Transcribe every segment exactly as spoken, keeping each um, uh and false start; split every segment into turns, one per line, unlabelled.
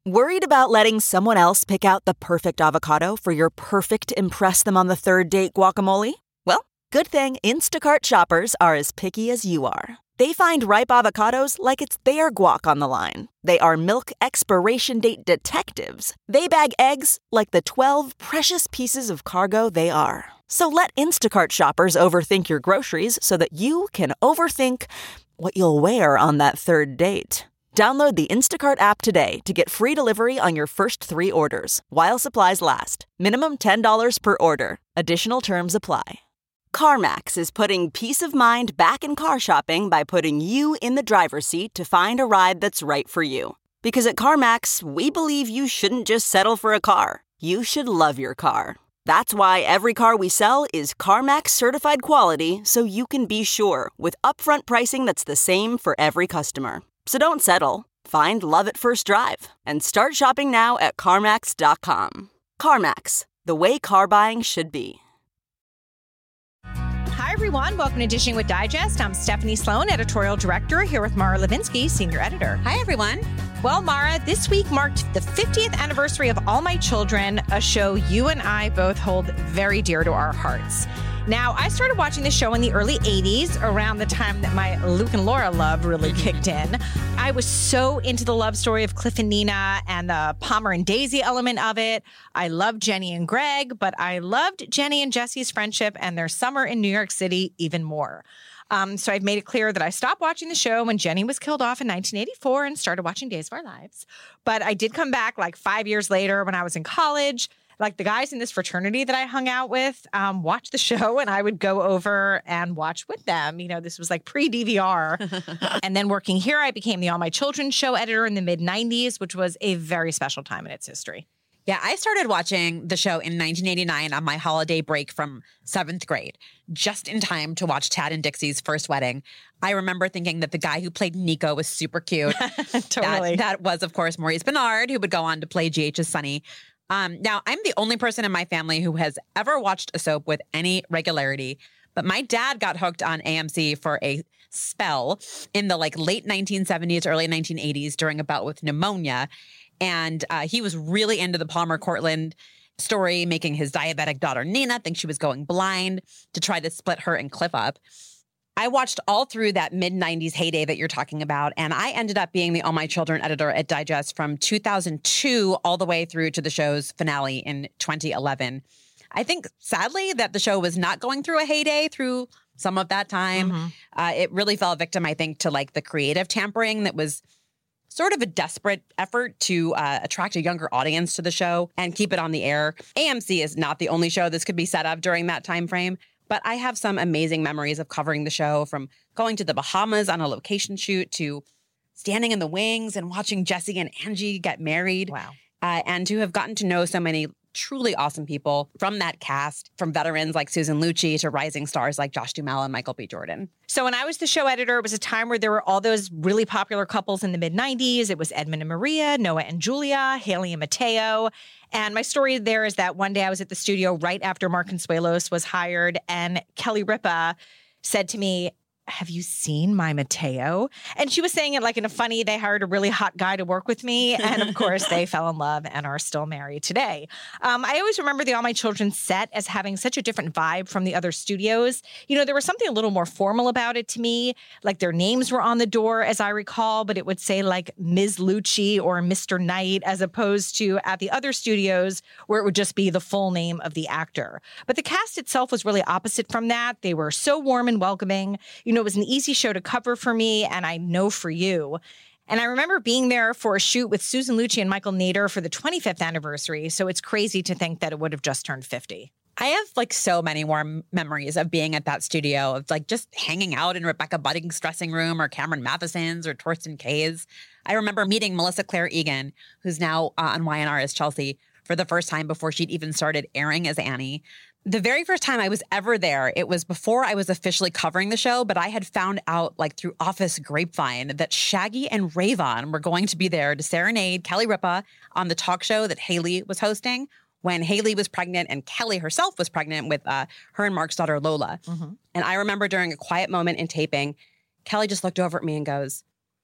Worried about letting someone else pick out the perfect avocado for your perfect impress them on the third date guacamole? Well, good thing Instacart shoppers are as picky as you are. They find ripe avocados like it's their guac on the line. They are milk expiration date detectives. They bag eggs like the twelve precious pieces of cargo they are. So let Instacart shoppers overthink your groceries so that you can overthink what you'll wear on that third date. Download the Instacart app today to get free delivery on your first three orders, while supplies last. Minimum ten dollars per order. Additional terms apply. CarMax is putting peace of mind back in car shopping by putting you in the driver's seat to find a ride that's right for you. Because at CarMax, we believe you shouldn't just settle for a car. You should love your car. That's why every car we sell is CarMax certified quality, so you can be sure with upfront pricing that's the same for every customer. So don't settle. Find love at first drive and start shopping now at CarMax dot com. CarMax, the way car buying should be.
Hi, everyone. Welcome to Dishing with Digest. I'm Stephanie Sloan, editorial director, here with Mara Levinsky, senior editor.
Hi, everyone.
Well, Mara, this week marked the fiftieth anniversary of All My Children, a show you and I both hold very dear to our hearts. Now, I started watching the show in the early eighties, around the time that my Luke and Laura love really kicked in. I was so into the love story of Cliff and Nina and the Palmer and Daisy element of it. I loved Jenny and Greg, but I loved Jenny and Jesse's friendship and their summer in New York City even more. Um, so I've made it clear that I stopped watching the show when Jenny was killed off in nineteen eighty-four and started watching Days of Our Lives. But I did come back like five years later when I was in college. Like the guys in this fraternity that I hung out with um, watched the show, and I would go over and watch with them. You know, this was like pre-D V R. And then working here, I became the All My Children show editor in the mid nineties, which was a very special time in its history.
Yeah, I started watching the show in nineteen eighty-nine on my holiday break from seventh grade, just in time to watch Tad and Dixie's first wedding. I remember thinking that the guy who played Nico was super cute.
Totally.
That, that was, of course, Maurice Benard, who would go on to play G H's Sonny. Um, now, I'm the only person in my family who has ever watched a soap with any regularity, but my dad got hooked on A M C for a spell in the like late nineteen seventies, early nineteen eighties during a bout with pneumonia. And uh, he was really into the Palmer Cortland story, making his diabetic daughter Nina think she was going blind to try to split her and Cliff up. I watched all through that mid nineties heyday that you're talking about, and I ended up being the All My Children editor at Digest from two thousand two all the way through to the show's finale in twenty eleven. I think, sadly, that the show was not going through a heyday through some of that time. Mm-hmm. Uh, it really fell victim, I think, to like the creative tampering that was sort of a desperate effort to uh, attract a younger audience to the show and keep it on the air. A M C is not the only show this could be set up during that time frame. But I have some amazing memories of covering the show, from going to the Bahamas on a location shoot to standing in the wings and watching Jesse and Angie get married.
Wow.
Uh, and to have gotten to know so many truly awesome people from that cast, from veterans like Susan Lucci to rising stars like Josh Duhamel and Michael B. Jordan.
So when I was the show editor, it was a time where there were all those really popular couples in the mid nineties. It was Edmund and Maria, Noah and Julia, Haley and Mateo. And my story there is that one day I was at the studio right after Mark Consuelos was hired, and Kelly Ripa said to me, "Have you seen my Mateo?" And she was saying it like in a funny, they hired a really hot guy to work with me. And of course, they fell in love and are still married today. Um, I always remember the All My Children set as having such a different vibe from the other studios. You know, there was something a little more formal about it to me. Like their names were on the door, as I recall, but it would say like Miz Lucci or Mister Knight, as opposed to at the other studios where it would just be the full name of the actor. But the cast itself was really opposite from that. They were so warm and welcoming. You know, it was an easy show to cover for me, and I know for you. And I remember being there for a shoot with Susan Lucci and Michael Nader for the twenty-fifth anniversary, so it's crazy to think that it would have just turned fifty.
I have like so many warm memories of being at that studio, of like just hanging out in Rebecca Budding's dressing room or Cameron Matheson's or Torsten Kay's. I remember meeting Melissa Claire Egan, who's now uh, on Y N R as Chelsea, for the first time before she'd even started airing as Annie. The very first time I was ever there, it was before I was officially covering the show, but I had found out, like through office grapevine, that Shaggy and Rayvon were going to be there to serenade Kelly Ripa on the talk show that Haley was hosting when Haley was pregnant and Kelly herself was pregnant with uh, her and Mark's daughter, Lola. Mm-hmm. And I remember during a quiet moment in taping, Kelly just looked over at me and goes,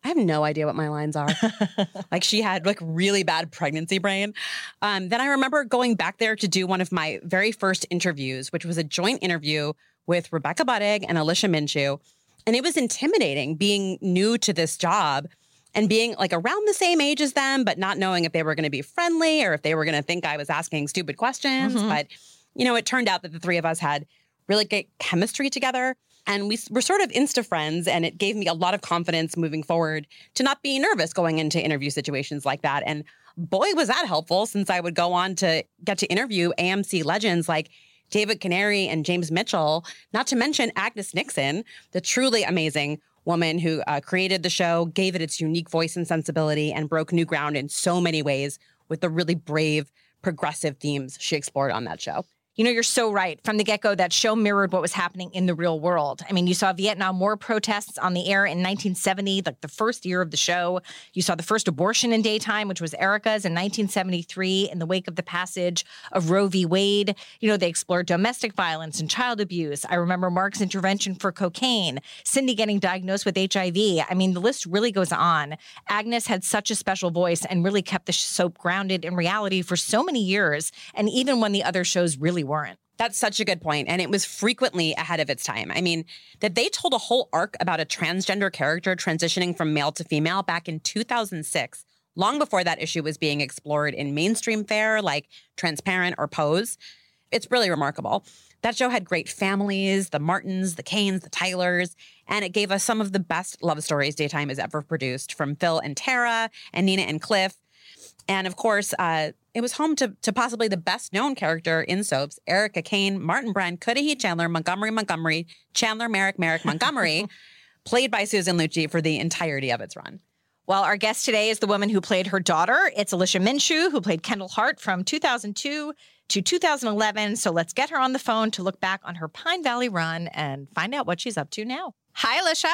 I have no idea what my lines are. Like she had like really bad pregnancy brain. Um, then I remember going back there to do one of my very first interviews, which was a joint interview with Rebecca Budig and Alicia Minshew. And it was intimidating being new to this job and being like around the same age as them, but not knowing if they were going to be friendly or if they were going to think I was asking stupid questions. Mm-hmm. But, you know, it turned out that the three of us had really great chemistry together. And we were sort of Insta friends, and it gave me a lot of confidence moving forward to not be nervous going into interview situations like that. And boy, was that helpful, since I would go on to get to interview A M C legends like David Canary and James Mitchell, not to mention Agnes Nixon, the truly amazing woman who uh, created the show, gave it its unique voice and sensibility, and broke new ground in so many ways with the really brave, progressive themes she explored on that show.
You know, you're so right. From the get-go, that show mirrored what was happening in the real world. I mean, you saw Vietnam War protests on the air in nineteen seventy, like the first year of the show. You saw the first abortion in daytime, which was Erica's in nineteen seventy-three, in the wake of the passage of Roe v. Wade. You know, they explored domestic violence and child abuse. I remember Mark's intervention for cocaine, Cindy getting diagnosed with H I V. I mean, the list really goes on. Agnes had such a special voice and really kept the soap grounded in reality for so many years, and even when the other shows really weren't.
That's such a good point. And it was frequently ahead of its time. I mean, that they told a whole arc about a transgender character transitioning from male to female back in two thousand six, long before that issue was being explored in mainstream fare like Transparent or Pose. It's really remarkable. That show had great families, the Martins, the Canes, the Tylers, and it gave us some of the best love stories daytime has ever produced, from Phil and Tara and Nina and Cliff. And of course, uh, it was home to, to possibly the best known character in soaps, Erica Kane, Martin Brent, Cudahy Chandler, Montgomery Montgomery, Chandler Merrick Merrick Montgomery, played by Susan Lucci for the entirety of its run.
Well, our guest today is the woman who played her daughter. It's Alicia Minshew, who played Kendall Hart from two thousand two to two thousand eleven. So let's get her on the phone to look back on her Pine Valley run and find out what she's up to now. Hi, Alicia.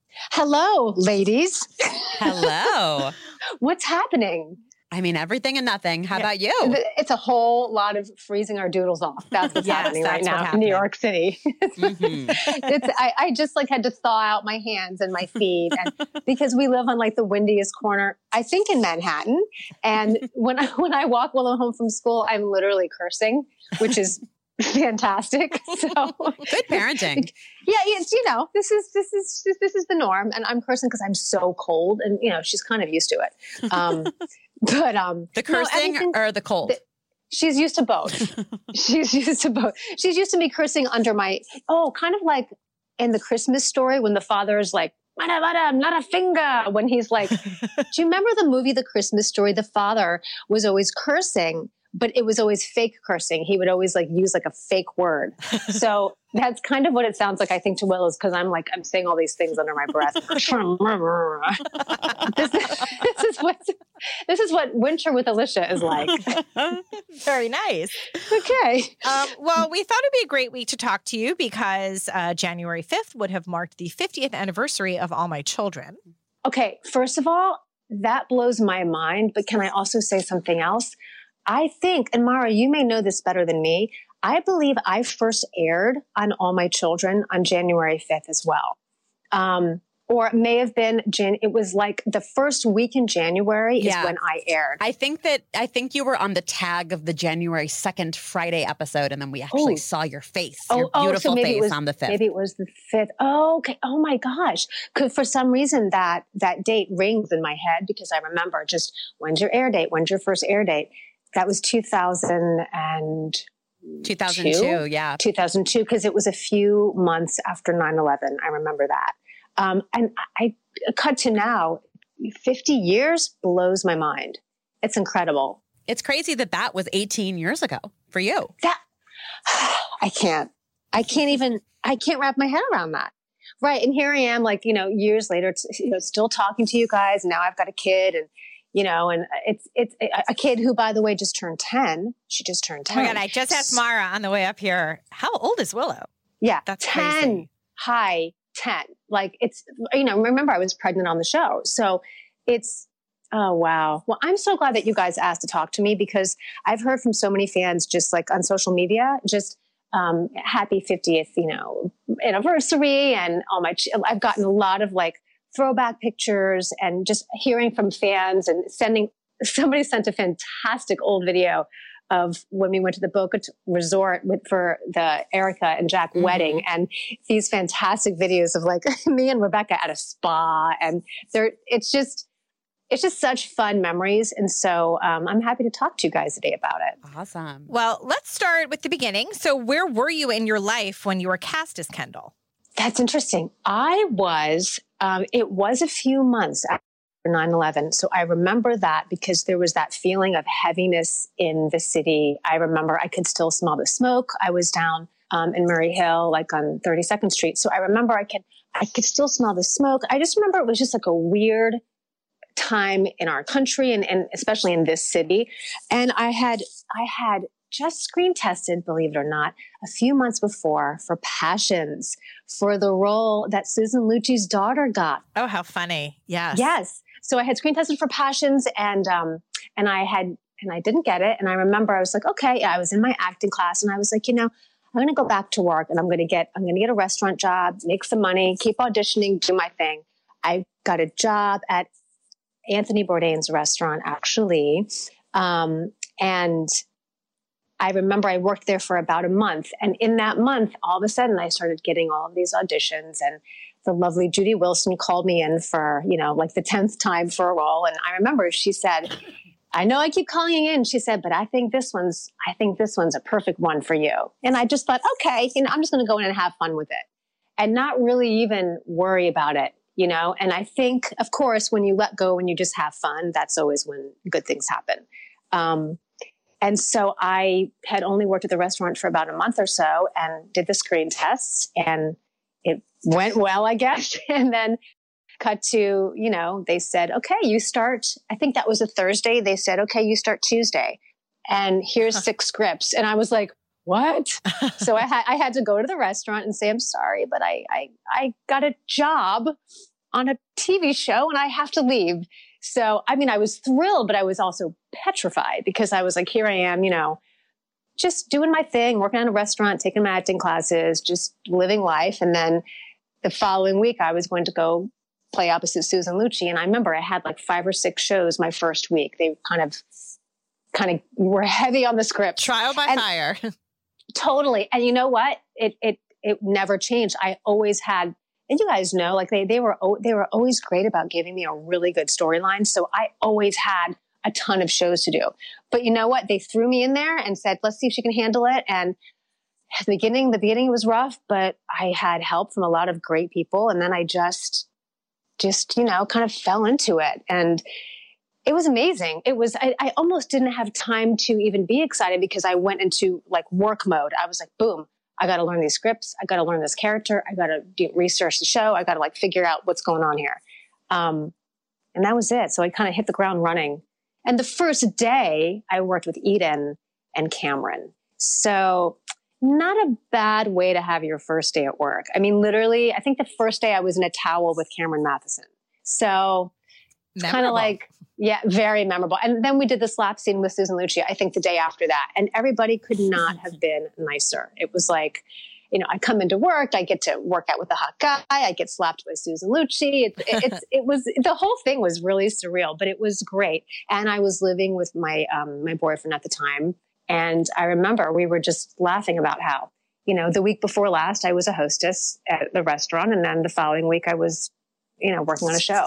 Hello, ladies.
Hello.
What's happening?
I mean, everything and nothing. How yeah. about you?
It's a whole lot of freezing our doodles off. That's what's yes, happening that's right now in New York City. Mm-hmm. it's, I, I just like had to thaw out my hands and my feet, and because we live on like the windiest corner, I think, in Manhattan. And when I when I walk while I'm home from school, I'm literally cursing, which is fantastic. So
good parenting.
Yeah, it's, you know, this is this is this is the norm, and I'm cursing because I'm so cold, and you know, she's kind of used to it. Um, But um,
the cursing no, or the cold? The,
she's used to both. She's used to both. She's used to me cursing under my, oh, kind of like in the Christmas Story when the father is like, "Mada, mada, not a finger." When he's like, do you remember the movie The Christmas Story? The father was always cursing, but it was always fake cursing. He would always like use like a fake word. So that's kind of what it sounds like, I think, to Will, is because I'm like, I'm saying all these things under my breath. this, this is what this is what winter with Alicia is like.
Very nice.
Okay.
Um, well, we thought it'd be a great week to talk to you because uh, January fifth would have marked the fiftieth anniversary of All My Children.
Okay. First of all, that blows my mind. But can I also say something else? I think, and Mara, you may know this better than me, I believe I first aired on All My Children on January fifth as well. Um, or it may have been, Jan- it was like the first week in January is yeah. when I aired.
I think that, I think you were on the tag of the January second Friday episode, and then we actually oh. saw your face, oh, your beautiful
oh, so
face
was,
on the fifth.
Maybe it was the fifth. Oh, okay. Oh my gosh. Because for some reason that, that date rings in my head because I remember just, when's your air date? When's your first air date? That was two thousand
two thousand two, yeah.
two thousand two, because it was a few months after nine eleven. I remember that. Um, and I, I cut to now, fifty years blows my mind. It's incredible.
It's crazy that that was eighteen years ago for you.
That I can't. I can't even, I can't wrap my head around that. Right. And here I am, like, you know, years later, it's, you know, still talking to you guys. Now I've got a kid, and you know, and it's it's a kid who, by the way, just turned ten. She just turned ten.
Oh my God, I just asked Mara on the way up here, how old is Willow?
Yeah,
that's
ten.
Crazy.
Hi, ten. Like, it's, you know, remember I was pregnant on the show. So it's, oh, wow. Well, I'm so glad that you guys asked to talk to me, because I've heard from so many fans just like on social media, just um, happy fiftieth, you know, anniversary. And all my, ch- I've gotten a lot of like throwback pictures and just hearing from fans and sending, somebody sent a fantastic old video of when we went to the Boca Resort with, for the Erica and Jack mm-hmm. wedding, and these fantastic videos of like me and Rebecca at a spa, and there, it's just, it's just such fun memories. And so um, I'm happy to talk to you guys today about it.
Awesome.
Well, let's start with the beginning. So where were you in your life when you were cast as Kendall?
That's interesting. I was, um, it was a few months after nine eleven. So I remember that because there was that feeling of heaviness in the city. I remember I could still smell the smoke. I was down um, in Murray Hill, like on thirty-second Street. So I remember I could, I could still smell the smoke. I just remember it was just like a weird time in our country and, and especially in this city. And I had, I had just screen tested, believe it or not, a few months before for Passions, for the role that Susan Lucci's daughter got.
Oh, how funny. Yes.
Yes. So I had screen tested for Passions, and um, and I had, and I didn't get it. And I remember I was like, okay, yeah, I was in my acting class, and I was like, you know, I'm going to go back to work, and I'm going to get, I'm going to get a restaurant job, make some money, keep auditioning, do my thing. I got a job at Anthony Bourdain's restaurant, actually, um, and I remember I worked there for about a month, and in that month, all of a sudden, I started getting all of these auditions, and the lovely Judy Wilson called me in for, you know, like the tenth time for a role. And I remember she said, I know I keep calling you in. She said, but I think this one's, I think this one's a perfect one for you. And I just thought, okay, you know, I'm just going to go in and have fun with it and not really even worry about it, you know? And I think, of course, when you let go and you just have fun, that's always when good things happen. Um, and so I had only worked at the restaurant for about a month or so and did the screen tests, and it went well, I guess. And then cut to, you know, they said, okay, you start, I think that was a Thursday. They said, okay, you start Tuesday and here's six scripts. And I was like, what? So I had, I had to go to the restaurant and say, I'm sorry, but I, I, I got a job on a T V show and I have to leave. So, I mean, I was thrilled, but I was also petrified because I was like, here I am, you know, just doing my thing, working on a restaurant, taking my acting classes, just living life. And then the following week, I was going to go play opposite Susan Lucci. And I remember I had like five or six shows my first week. They kind of, kind of were heavy on the script.
Trial by
and
fire.
Totally. And you know what? It, it, it never changed. I always had, and you guys know, like they, they were, they were always great about giving me a really good storyline. So I always had a ton of shows to do. But you know what? They threw me in there and said, let's see if she can handle it. And at the beginning, the beginning was rough, but I had help from a lot of great people. And then I just, just, you know, kind of fell into it. And it was amazing. It was, I, I almost didn't have time to even be excited because I went into like work mode. I was like, boom, I got to learn these scripts. I got to learn this character. I got to do research the show. I got to like figure out what's going on here. Um, and that was it. So I kind of hit the ground running. And the first day I worked with Eden and Cameron. So not a bad way to have your first day at work. I mean, literally, I think the first day I was in a towel with Cameron Matheson. So it's kind of like, yeah, very memorable. And then we did the slap scene with Susan Lucci, I think the day after that. And everybody could not have been nicer. It was like, you know, I come into work, I get to work out with a hot guy, I get slapped by Susan Lucci. It, it, it's, it was, the whole thing was really surreal, but it was great. And I was living with my, um, my boyfriend at the time. And I remember we were just laughing about how, you know, the week before last, I was a hostess at the restaurant. And then the following week I was, you know, working on a show.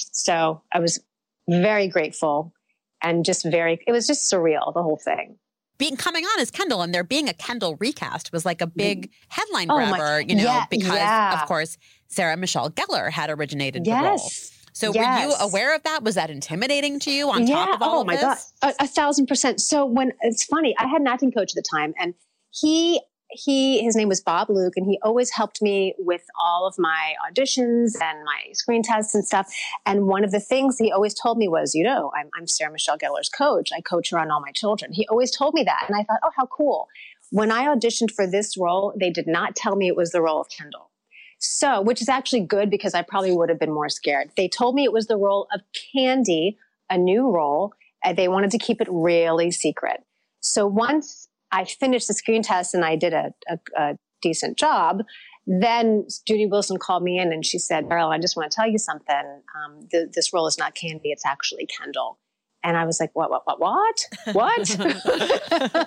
So I was very grateful and just very, it was just surreal, the whole thing.
Being coming on as Kendall and there being a Kendall recast was like a big headline
oh
grabber,
my,
you know,
yeah,
because
yeah.
of course, Sarah Michelle Gellar had originated
yes.
the role. So
yes.
were you aware of that? Was that intimidating to you on
yeah.
top of all
oh
of
my
this?
God, a, a thousand percent. So when it's funny, I had an acting coach at the time and he, he, his name was Bob Luke, and he always helped me with all of my auditions and my screen tests and stuff. And one of the things he always told me was, you know, I'm, I'm Sarah Michelle Gellar's coach. I coach her on All My Children. He always told me that. And I thought, oh, how cool. When I auditioned for this role, they did not tell me it was the role of Kendall. So, which is actually good because I probably would have been more scared. They told me it was the role of Candy, a new role, and they wanted to keep it really secret. So once I finished the screen test and I did a, a, a decent job, then Judy Wilson called me in and she said, Beryl, I just want to tell you something. Um, th- this role is not Candy. It's actually Kendall. And I was like, what, what, what, what, what?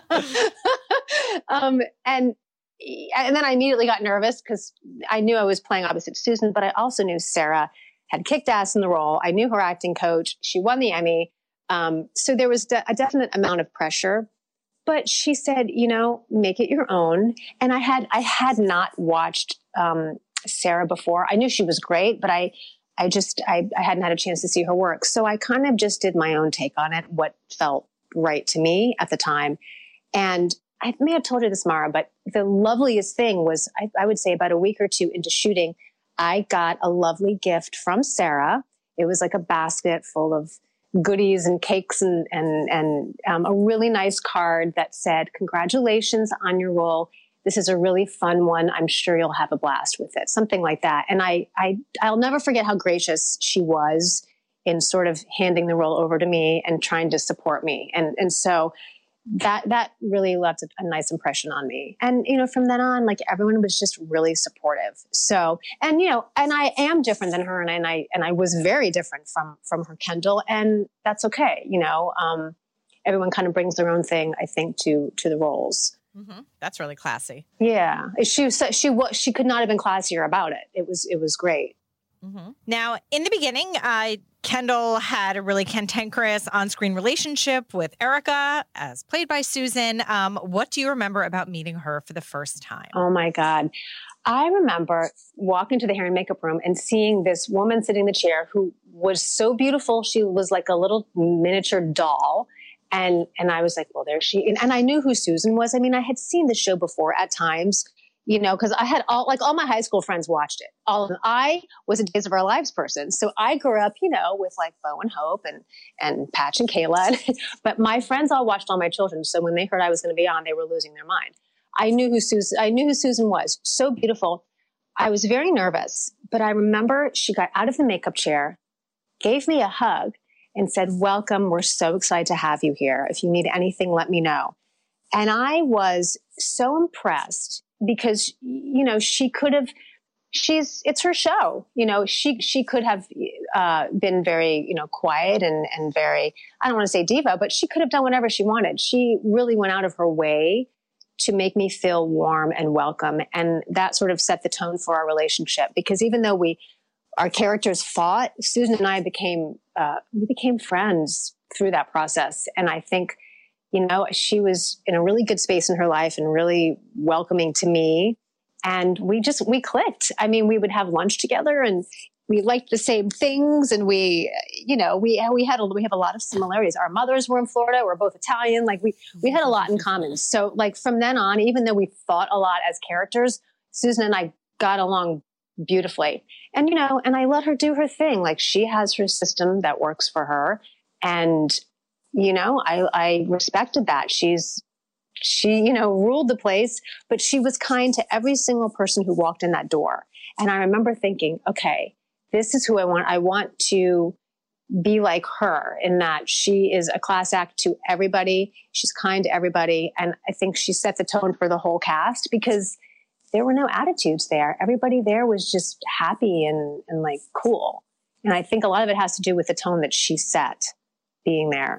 um, and, and then I immediately got nervous because I knew I was playing opposite Susan, but I also knew Sarah had kicked ass in the role. I knew her acting coach. She won the Emmy. Um, so there was de- a definite amount of pressure, but she said, you know, make it your own. And I had, I had not watched, um, Sarah before. I knew she was great, but I, I just, I, I hadn't had a chance to see her work. So I kind of just did my own take on it, what felt right to me at the time. And I may have told you this, Mara, but the loveliest thing was, I, I would say about a week or two into shooting, I got a lovely gift from Sarah. It was like a basket full of goodies and cakes and, and, and um, a really nice card that said, congratulations on your role. This is a really fun one. I'm sure you'll have a blast with it. Something like that. And I, I, I'll never forget how gracious she was in sort of handing the role over to me and trying to support me. And, and so that, that really left a, a nice impression on me. And, you know, from then on, like everyone was just really supportive. So, and, you know, and I am different than her and I, and I, and I was very different from, from her Kendall, and that's okay. You know, um, everyone kind of brings their own thing, I think, to, to the roles.
Mm-hmm. That's really classy.
Yeah. She was, she was, she could not have been classier about it. It was, it was great.
Mm-hmm. Now, in the beginning, uh, Kendall had a really cantankerous on-screen relationship with Erica, as played by Susan. Um, what do you remember about meeting her for the first time?
Oh my God. I remember walking to the hair and makeup room and seeing this woman sitting in the chair who was so beautiful. She was like a little miniature doll. And, and I was like, well, there she, and, and I knew who Susan was. I mean, I had seen the show before at times, you know, cause I had all, like all my high school friends watched it. All of them. I was a Days of Our Lives person. So I grew up, you know, with like Bo and Hope and, and Patch and Kayla, but my friends all watched All My Children. So when they heard I was going to be on, they were losing their mind. I knew who Susan, I knew who Susan was. So beautiful. I was very nervous, but I remember she got out of the makeup chair, gave me a hug, and said, welcome. We're so excited to have you here. If you need anything, let me know. And I was so impressed because, you know, she could have, she's, it's her show. You know, she, she could have uh, been very, you know, quiet and, and very, I don't want to say diva, but she could have done whatever she wanted. She really went out of her way to make me feel warm and welcome. And that sort of set the tone for our relationship, because even though we, our characters fought, Susan and I became, uh, we became friends through that process. And I think, you know, she was in a really good space in her life and really welcoming to me. And we just, we clicked. I mean, we would have lunch together and we liked the same things. And we, you know, we, we had, a, we have a lot of similarities. Our mothers were in Florida. We're both Italian. Like we, we had a lot in common. So like from then on, even though we fought a lot as characters, Susan and I got along beautifully. And, you know, and I let her do her thing. Like she has her system that works for her. And, you know, I, I respected that. She's, she, you know, ruled the place, but she was kind to every single person who walked in that door. And I remember thinking, okay, this is who I want. I want to be like her in that she is a class act to everybody. She's kind to everybody. And I think she set the tone for the whole cast because there were no attitudes there. Everybody there was just happy and, and like cool. And I think a lot of it has to do with the tone that she set being there.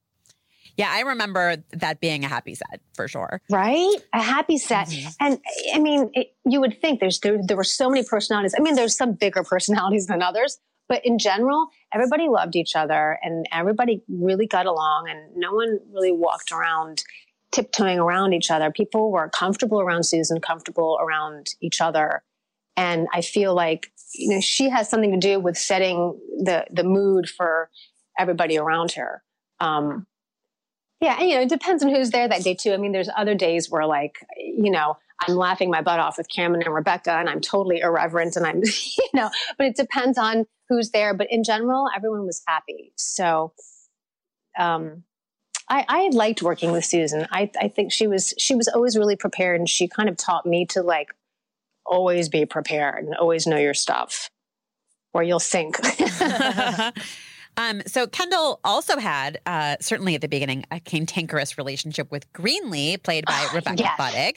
Yeah, I remember that being a happy set for sure.
Right? A happy set. Mm-hmm. And I mean, it, you would think there's there, there were so many personalities. I mean, there's some bigger personalities than others, but in general, everybody loved each other and everybody really got along and no one really walked around tiptoeing around each other. People were comfortable around Susan, comfortable around each other. And I feel like, you know, she has something to do with setting the, the mood for everybody around her. Um, yeah. And, you know, it depends on who's there that day too. I mean, there's other days where like, you know, I'm laughing my butt off with Cameron and Rebecca and I'm totally irreverent and I'm, you know, but it depends on who's there. But in general, everyone was happy. So, um, I, I liked working with Susan. I, I think she was she was always really prepared, and she kind of taught me to like always be prepared and always know your stuff, or you'll sink.
Um, so Kendall also had, uh, certainly at the beginning, a cantankerous relationship with Greenlee, played by
Oh,
Rebecca
yes.
Budig.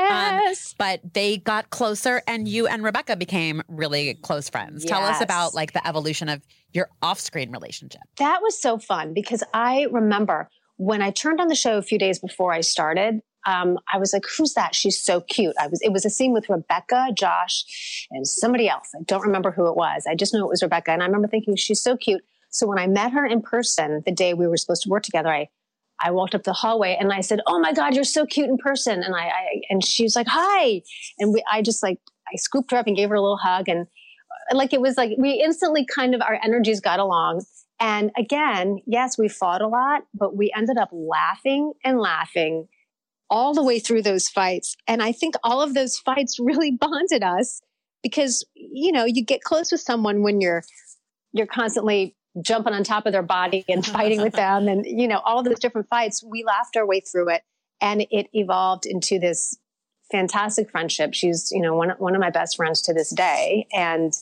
Yes.
Um, but they got closer, and you and Rebecca became really close friends. Tell us
Yes.
about like the evolution of your off-screen relationship.
That was so fun because I remember when I turned on the show a few days before I started, um, I was like, who's that? She's so cute. I was, it was a scene with Rebecca, Josh, and somebody else. I don't remember who it was. I just know it was Rebecca. And I remember thinking, she's so cute. So when I met her in person, the day we were supposed to work together, I, I walked up the hallway and I said, oh my God, you're so cute in person. And I, I and she was like, hi. And we, I just like, I scooped her up and gave her a little hug. And like, it was like, we instantly kind of, our energies got along. And again, yes, we fought a lot, but we ended up laughing and laughing all the way through those fights. And I think all of those fights really bonded us because, you know, you get close with someone when you're, you're constantly jumping on top of their body and fighting with them. And, you know, all those different fights, we laughed our way through it and it evolved into this fantastic friendship. She's, you know, one, one of my best friends to this day. And,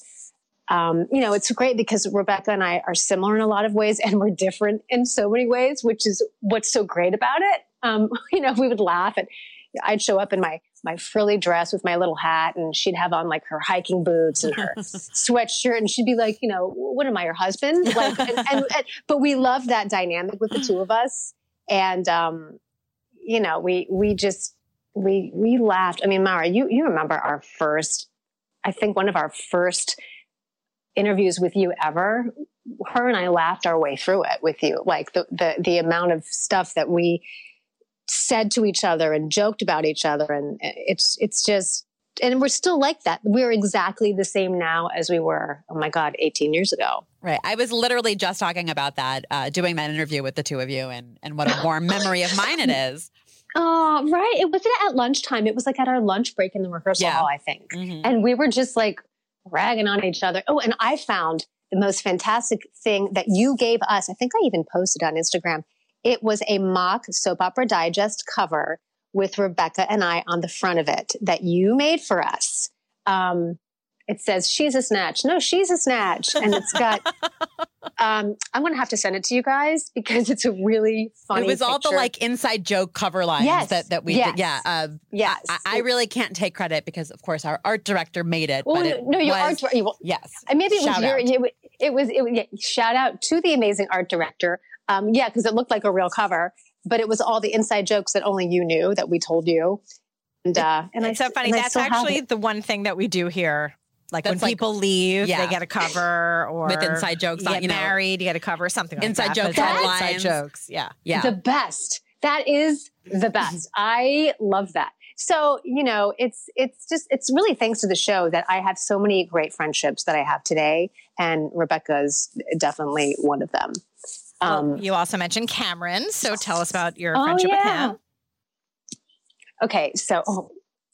um, you know, it's great because Rebecca and I are similar in a lot of ways and we're different in so many ways, which is what's so great about it. Um, you know, we would laugh and I'd show up in my, my frilly dress with my little hat and she'd have on like her hiking boots and her sweatshirt. And she'd be like, you know, what am I, your husband? Like, and, and, and, but we love that dynamic with the two of us. And, um, you know, we, we just, we, we laughed. I mean, Mara, you, you remember our first, I think one of our first interviews with you ever. Her and I laughed our way through it with you. Like the, the, the amount of stuff that we said to each other and joked about each other. And it's, it's just, and we're still like that. We're exactly the same now as we were, oh my God, eighteen years ago.
Right. I was literally just talking about that, uh, doing that interview with the two of you and, and what a warm memory of mine it is.
Oh, right. It wasn't at lunchtime. It was like at our lunch break in the rehearsal
Yeah.
hall, I think.
Mm-hmm.
And we were just like ragging on each other. Oh, and I found the most fantastic thing that you gave us. I think I even posted on Instagram. It was a mock Soap Opera Digest cover with Rebecca and I on the front of it that you made for us. Um, it says, she's a snatch. No, she's a snatch. And it's got, um, I'm going to have to send it to you guys because it's a really funny
It was all the
picture.
like inside joke cover lines
Yes.
that, that we
Yes.
did. Yeah. Uh,
Yes.
I, I really can't take credit because of course our art director made it.
Well,
but it
no, your
was,
art, well,
yes.
maybe it was
Shout
your,
out.
it, it was, it was yeah, shout out to the amazing art director. Um, yeah, because it looked like a real cover, but it was all the inside jokes that only you knew that we told you. And, uh, and
It's
I,
so funny.
and I
That's
still have
actually
it.
the one thing that we do here. Like
That's
when
like-
people leave,
yeah.
they get a cover, or
With inside jokes
you
on,
get
you know,
married, you get a cover, something like
inside
that.
jokes
But it's all
headlines.
inside jokes. Yeah.
Yeah.
The best. That is the best. I love that. So, you know, it's, it's just, it's really thanks to the show that I have so many great friendships that I have today. And Rebecca's definitely one of them. Um,
Well, you also mentioned Cameron. So tell us about your
oh,
friendship
yeah.
with him.
Okay. So, oh,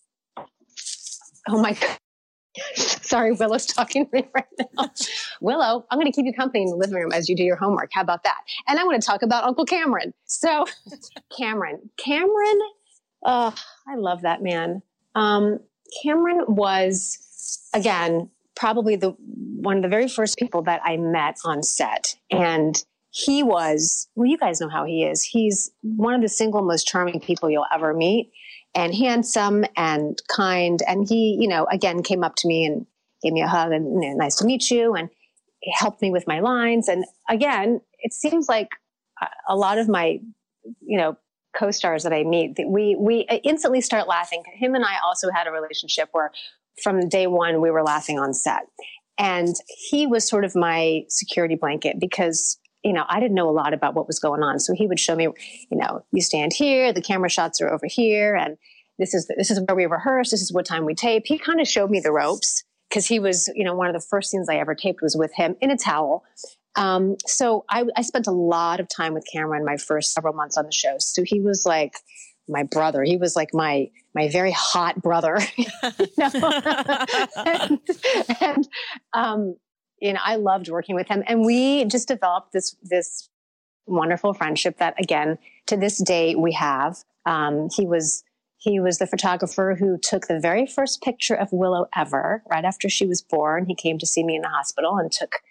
oh my God. Sorry, Willow's talking to me right now. Willow, I'm going to keep you company in the living room as you do your homework. How about that? And I want to talk about Uncle Cameron. So Cameron, Cameron, oh, I love that man. Um, Cameron was, again, probably the one of the very first people that I met on set. And he was, well, you guys know how he is. He's one of the single most charming people you'll ever meet. And handsome and kind. And he, you know, again, came up to me and gave me a hug and, you know, nice to meet you. And he helped me with my lines. And again, it seems like a lot of my, you know, co-stars that I meet, that we, we instantly start laughing. Him and I also had a relationship where from day one, we were laughing on set. And he was sort of my security blanket because, you know, I didn't know a lot about what was going on. So he would show me, you know, you stand here, the camera shots are over here. And this is, this is where we rehearse. This is what time we tape. He kind of showed me the ropes because he was, you know, one of the first scenes I ever taped was with him in a towel. Um, so I, I spent a lot of time with Cameron my first several months on the show. So he was like my brother. He was like my, my very hot brother. You know? and, and, um, you know, I loved working with him, and we just developed this, this wonderful friendship that, again, to this day we have. Um, he was, he was the photographer who took the very first picture of Willow ever, right after she was born. He came to see me in the hospital and took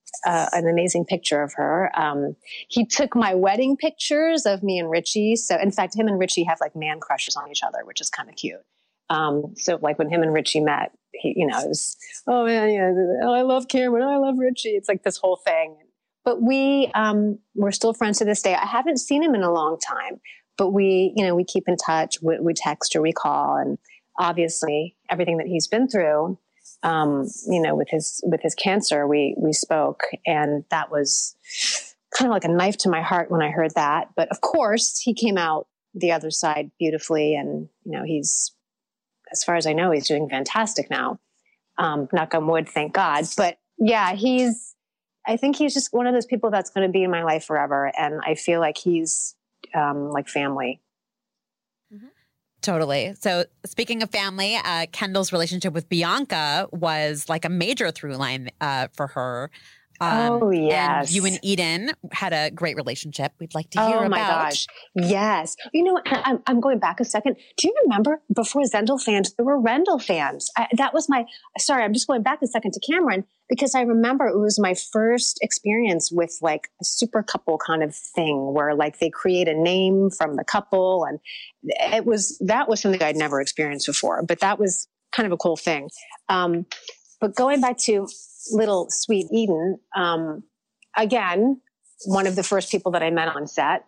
uh, an amazing picture of her. Um, he took my wedding pictures of me and Richie. So in fact, him and Richie have like man crushes on each other, which is kind of cute. Um, so like when him and Richie met, he, you know, it was, oh man, yeah, oh, I love Cameron. Oh, I love Richie. It's like this whole thing. But we, um, we're still friends to this day. I haven't seen him in a long time, but we, you know, we keep in touch. We, we text or we call, and obviously everything that he's been through, um, you know, with his, with his cancer, we, we spoke, and that was kind of like a knife to my heart when I heard that. But of course he came out the other side beautifully. And, you know, he's, as far as I know, he's doing fantastic now. Um, knock on wood, thank God. But yeah, he's, I think he's just one of those people that's going to be in my life forever. And I feel like he's um, like family.
Mm-hmm. Totally. So speaking of family, uh, Kendall's relationship with Bianca was like a major through line uh, for her. Um,
oh, yes.
And you and Eden had a great relationship. We'd like to hear about.
Oh, my gosh. Yes. You know, I'm, I'm going back a second. Do you remember before Zendel fans, there were Rendell fans? I, that was my, sorry, I'm just going back a second to Cameron, because I remember it was my first experience with like a super couple kind of thing where like they create a name from the couple. And it was, that was something I'd never experienced before, but that was kind of a cool thing. Um, but going back to little sweet Eden, um, again, one of the first people that I met on set.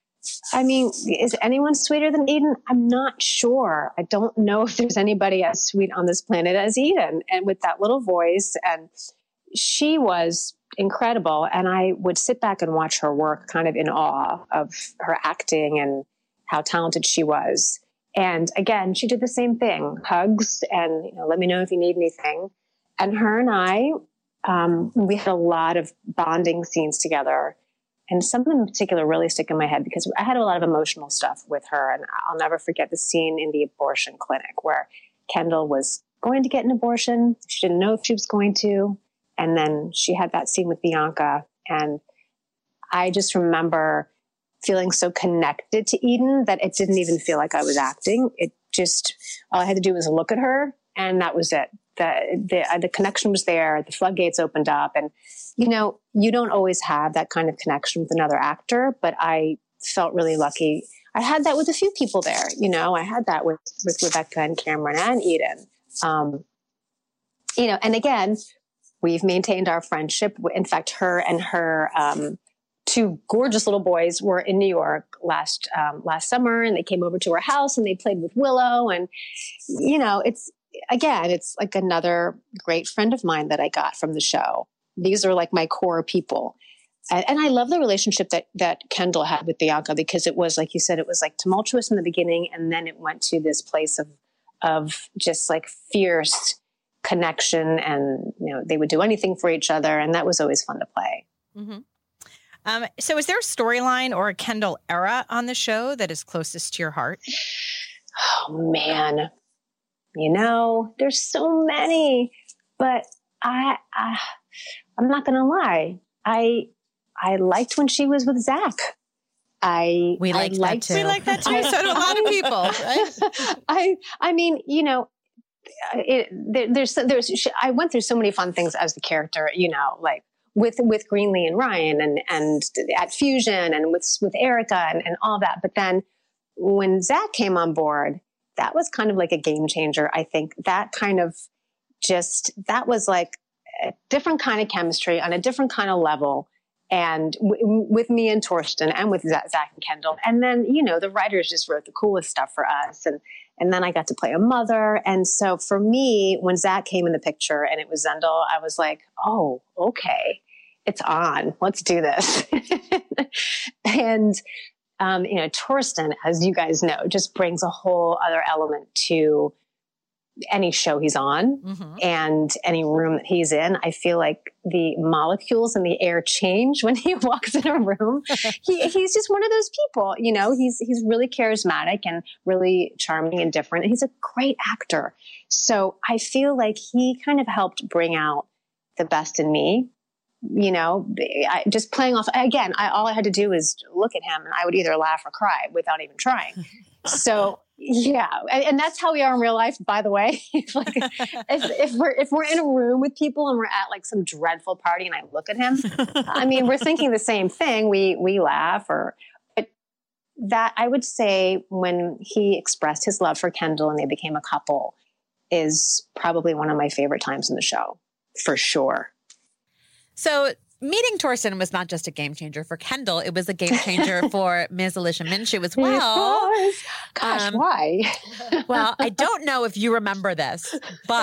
I mean, is anyone sweeter than Eden? I'm not sure. I don't know if there's anybody as sweet on this planet as Eden, and with that little voice. And she was incredible. And I would sit back and watch her work kind of in awe of her acting and how talented she was. And again, she did the same thing, hugs and, you know, let me know if you need anything. And her and I, um, we had a lot of bonding scenes together. And something in particular really stick in my head because I had a lot of emotional stuff with her. And I'll never forget the scene in the abortion clinic where Kendall was going to get an abortion. She didn't know if she was going to. And then she had that scene with Bianca. And I just remember feeling so connected to Eden that it didn't even feel like I was acting. It just, all I had to do was look at her, and that was it. The, the, the connection was there. The floodgates opened up. And, you know, you don't always have that kind of connection with another actor, but I felt really lucky. I had that with a few people there. You know, I had that with, with Rebecca and Cameron and Eden. Um, you know, and again, we've maintained our friendship. In fact, her and her um, two gorgeous little boys were in New York last um, last summer, and they came over to our house and they played with Willow. And, you know, it's, again, it's like another great friend of mine that I got from the show. These are like my core people. And, and I love the relationship that, that Kendall had with Bianca, because it was, like you said, it was like tumultuous in the beginning. And then it went to this place of, of just like fierce connection. And, you know, they would do anything for each other. And that was always fun to play.
Mm-hmm. Um, so is there a storyline or a Kendall era on the show that is closest to your heart?
Oh, man. You know, there's so many, but I, I I'm not going to lie. I, I liked when she was with Zach. I,
we liked,
I liked
that too.
We like that too. So do a lot of people, right?
I, I mean, you know, it, there, there's, there's, I went through so many fun things as the character, you know, like with, with Greenlee and Ryan and, and at Fusion and with, with Erica and, and all that. But then when Zach came on board, that was kind of like a game changer. I think that kind of just, that was like a different kind of chemistry on a different kind of level. And w- with me and Torsten and with Zach, Zach and Kendall. And then, you know, the writers just wrote the coolest stuff for us. And, and then I got to play a mother. And so for me, when Zach came in the picture and it was Zendel, I was like, oh, okay, it's on. Let's do this. And, Um, you know, Torsten, as you guys know, just brings a whole other element to any show he's on mm-hmm. and any room that he's in. I feel like the molecules in the air change when he walks in a room. he, he's just one of those people, you know, he's, he's really charismatic and really charming and different. And he's a great actor. So I feel like he kind of helped bring out the best in me. You know, I, just playing off again. I, all I had to do was look at him, and I would either laugh or cry without even trying. So Yeah, and, and that's how we are in real life, by the way. Like, if, if we're if we're in a room with people and we're at like some dreadful party, and I look at him, I mean, we're thinking the same thing. We we laugh, or but that I would say when he expressed his love for Kendall and they became a couple is probably one of my favorite times in the show, for sure.
So meeting Torsten was not just a game changer for Kendall. It was a game changer for Miz Alicia Minshew as well.
Gosh,
Um,
why?
Well, I don't know if you remember this,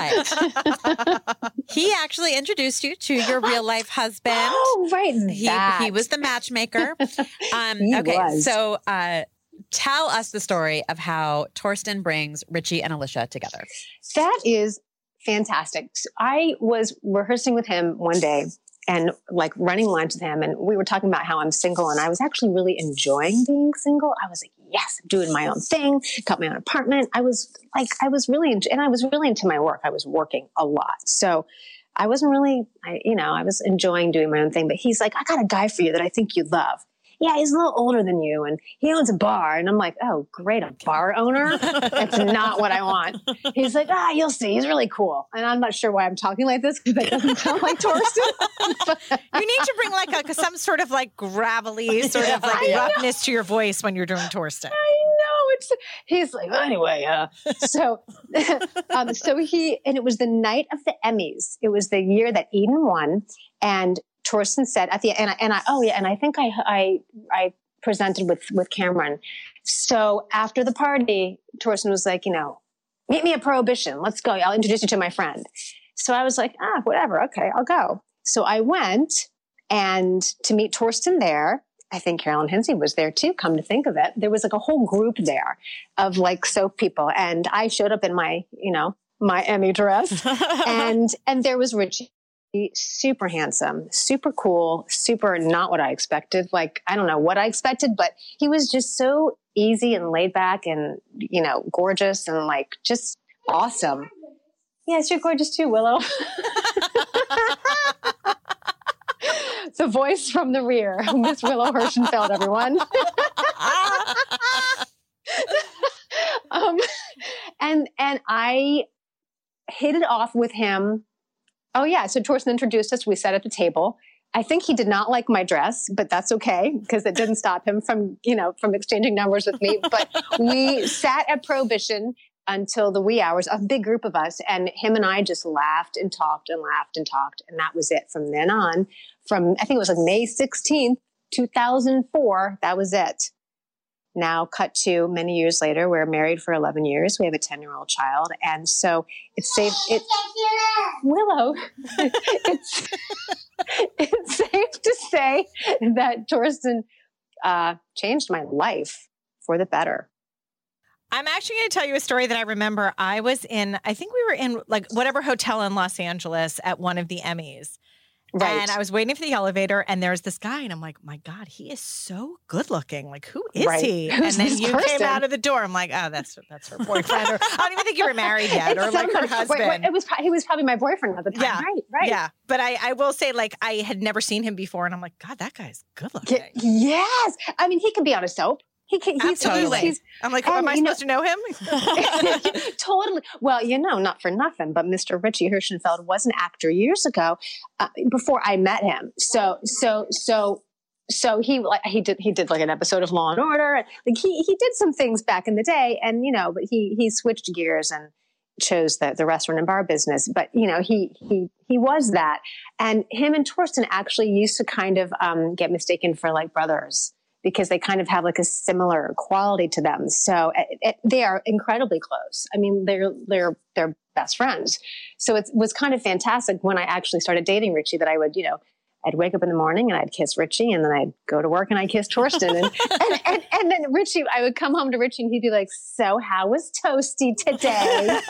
but he actually introduced you to your real life husband.
Oh, right.
He,
that.
he was the matchmaker. Um,
He
okay,
was.
so uh, tell us the story of how Torsten brings Richie and Alicia together.
That is fantastic. So I was rehearsing with him one day and like running lines with him. And we were talking about how I'm single, and I was actually really enjoying being single. I was like, yes, I'm doing my own thing, got my own apartment. I was like, I was really, en- and I was really into my work. I was working a lot. So I wasn't really, I, you know, I was enjoying doing my own thing, but he's like, I got a guy for you that I think you'd love. Yeah, he's a little older than you, and he owns a bar. And I'm like, oh, great, a bar owner? That's not what I want. He's like, ah, you'll see. He's really cool. And I'm not sure why I'm talking like this, because that doesn't sound like Torsten.
You need to bring like a, some sort of like gravelly sort of like
I know.
roughness to your voice when you're doing Torsten.
I know. It's, he's like, well, anyway, uh, so, um, so he, and it was the night of the Emmys. It was the year that Eden won. And Torsten said at the end, and I, and I, oh yeah, and I think I, I, I presented with, with Cameron. So after the party, Torsten was like, you know, meet me at Prohibition. Let's go. I'll introduce you to my friend. So I was like, ah, whatever. Okay, I'll go. So I went and to meet Torsten there. I think Carolyn Hinsey was there too. Come to think of it, there was like a whole group there of like soap people. And I showed up in my, you know, my Emmy dress and, and there was Richie. Super handsome, super cool, super not what I expected. Like, I don't know what I expected, but he was just so easy and laid back and, you know, gorgeous and like just awesome. Yes, you're gorgeous too, Willow. The voice from the rear, Miss Willow Hirschenfeld, everyone. um, and, and I hit it off with him. Oh, yeah. So Torsten introduced us. We sat at the table. I think he did not like my dress, but that's okay because it didn't stop him from, you know, from exchanging numbers with me. But we sat at Prohibition until the wee hours, a big group of us. And him and I just laughed and talked and laughed and talked. And that was it from then on. From, I think it was like May sixteenth, two thousand four. That was it. Now cut to many years later, we're married for eleven years. We have a ten year old child. And so it's safe. It, Willow, it's, it's safe to say that Torsten uh, changed my life for the better.
I'm actually going to tell you a story that I remember. I was in, I think we were in like whatever hotel in Los Angeles at one of the Emmys.
Right.
And I was waiting for the elevator and there's this guy and I'm like, my God, he is so good looking. Like, who is
Right.
he?
Who's
and then
this
you
person?
came out of the door. I'm like, oh, that's that's her boyfriend. Or I don't even think you were married yet or
It's
like her
somebody-
husband.
Wait, wait, it was, he was probably my boyfriend at the time.
Yeah.
Right, right.
Yeah. But I, I will say, like, I had never seen him before and I'm like, God, that guy's good looking.
Ye- Yes. I mean, he can be on a soap. He can, he's,
Absolutely.
he's, he's
I'm like, oh,
and,
am I
you know-
supposed to know him?
Totally. Well, you know, not for nothing, but Mister Richie Hirschenfeld was an actor years ago uh, before I met him. So, so, so, so he like he did he did like an episode of Law and Order. Like he he did some things back in the day, and you know, but he he switched gears and chose the the restaurant and bar business. But you know, he he he was that, and him and Torsten actually used to kind of um, get mistaken for like brothers, because they kind of have like a similar quality to them. So it, it, they are incredibly close. I mean, they're, they're, they're best friends. So it was kind of fantastic when I actually started dating Richie that I would, you know, I'd wake up in the morning and I'd kiss Richie and then I'd go to work and I'd kiss Torsten. And, and, and, and then Richie, I would come home to Richie and he'd be like, so how was Toasty today?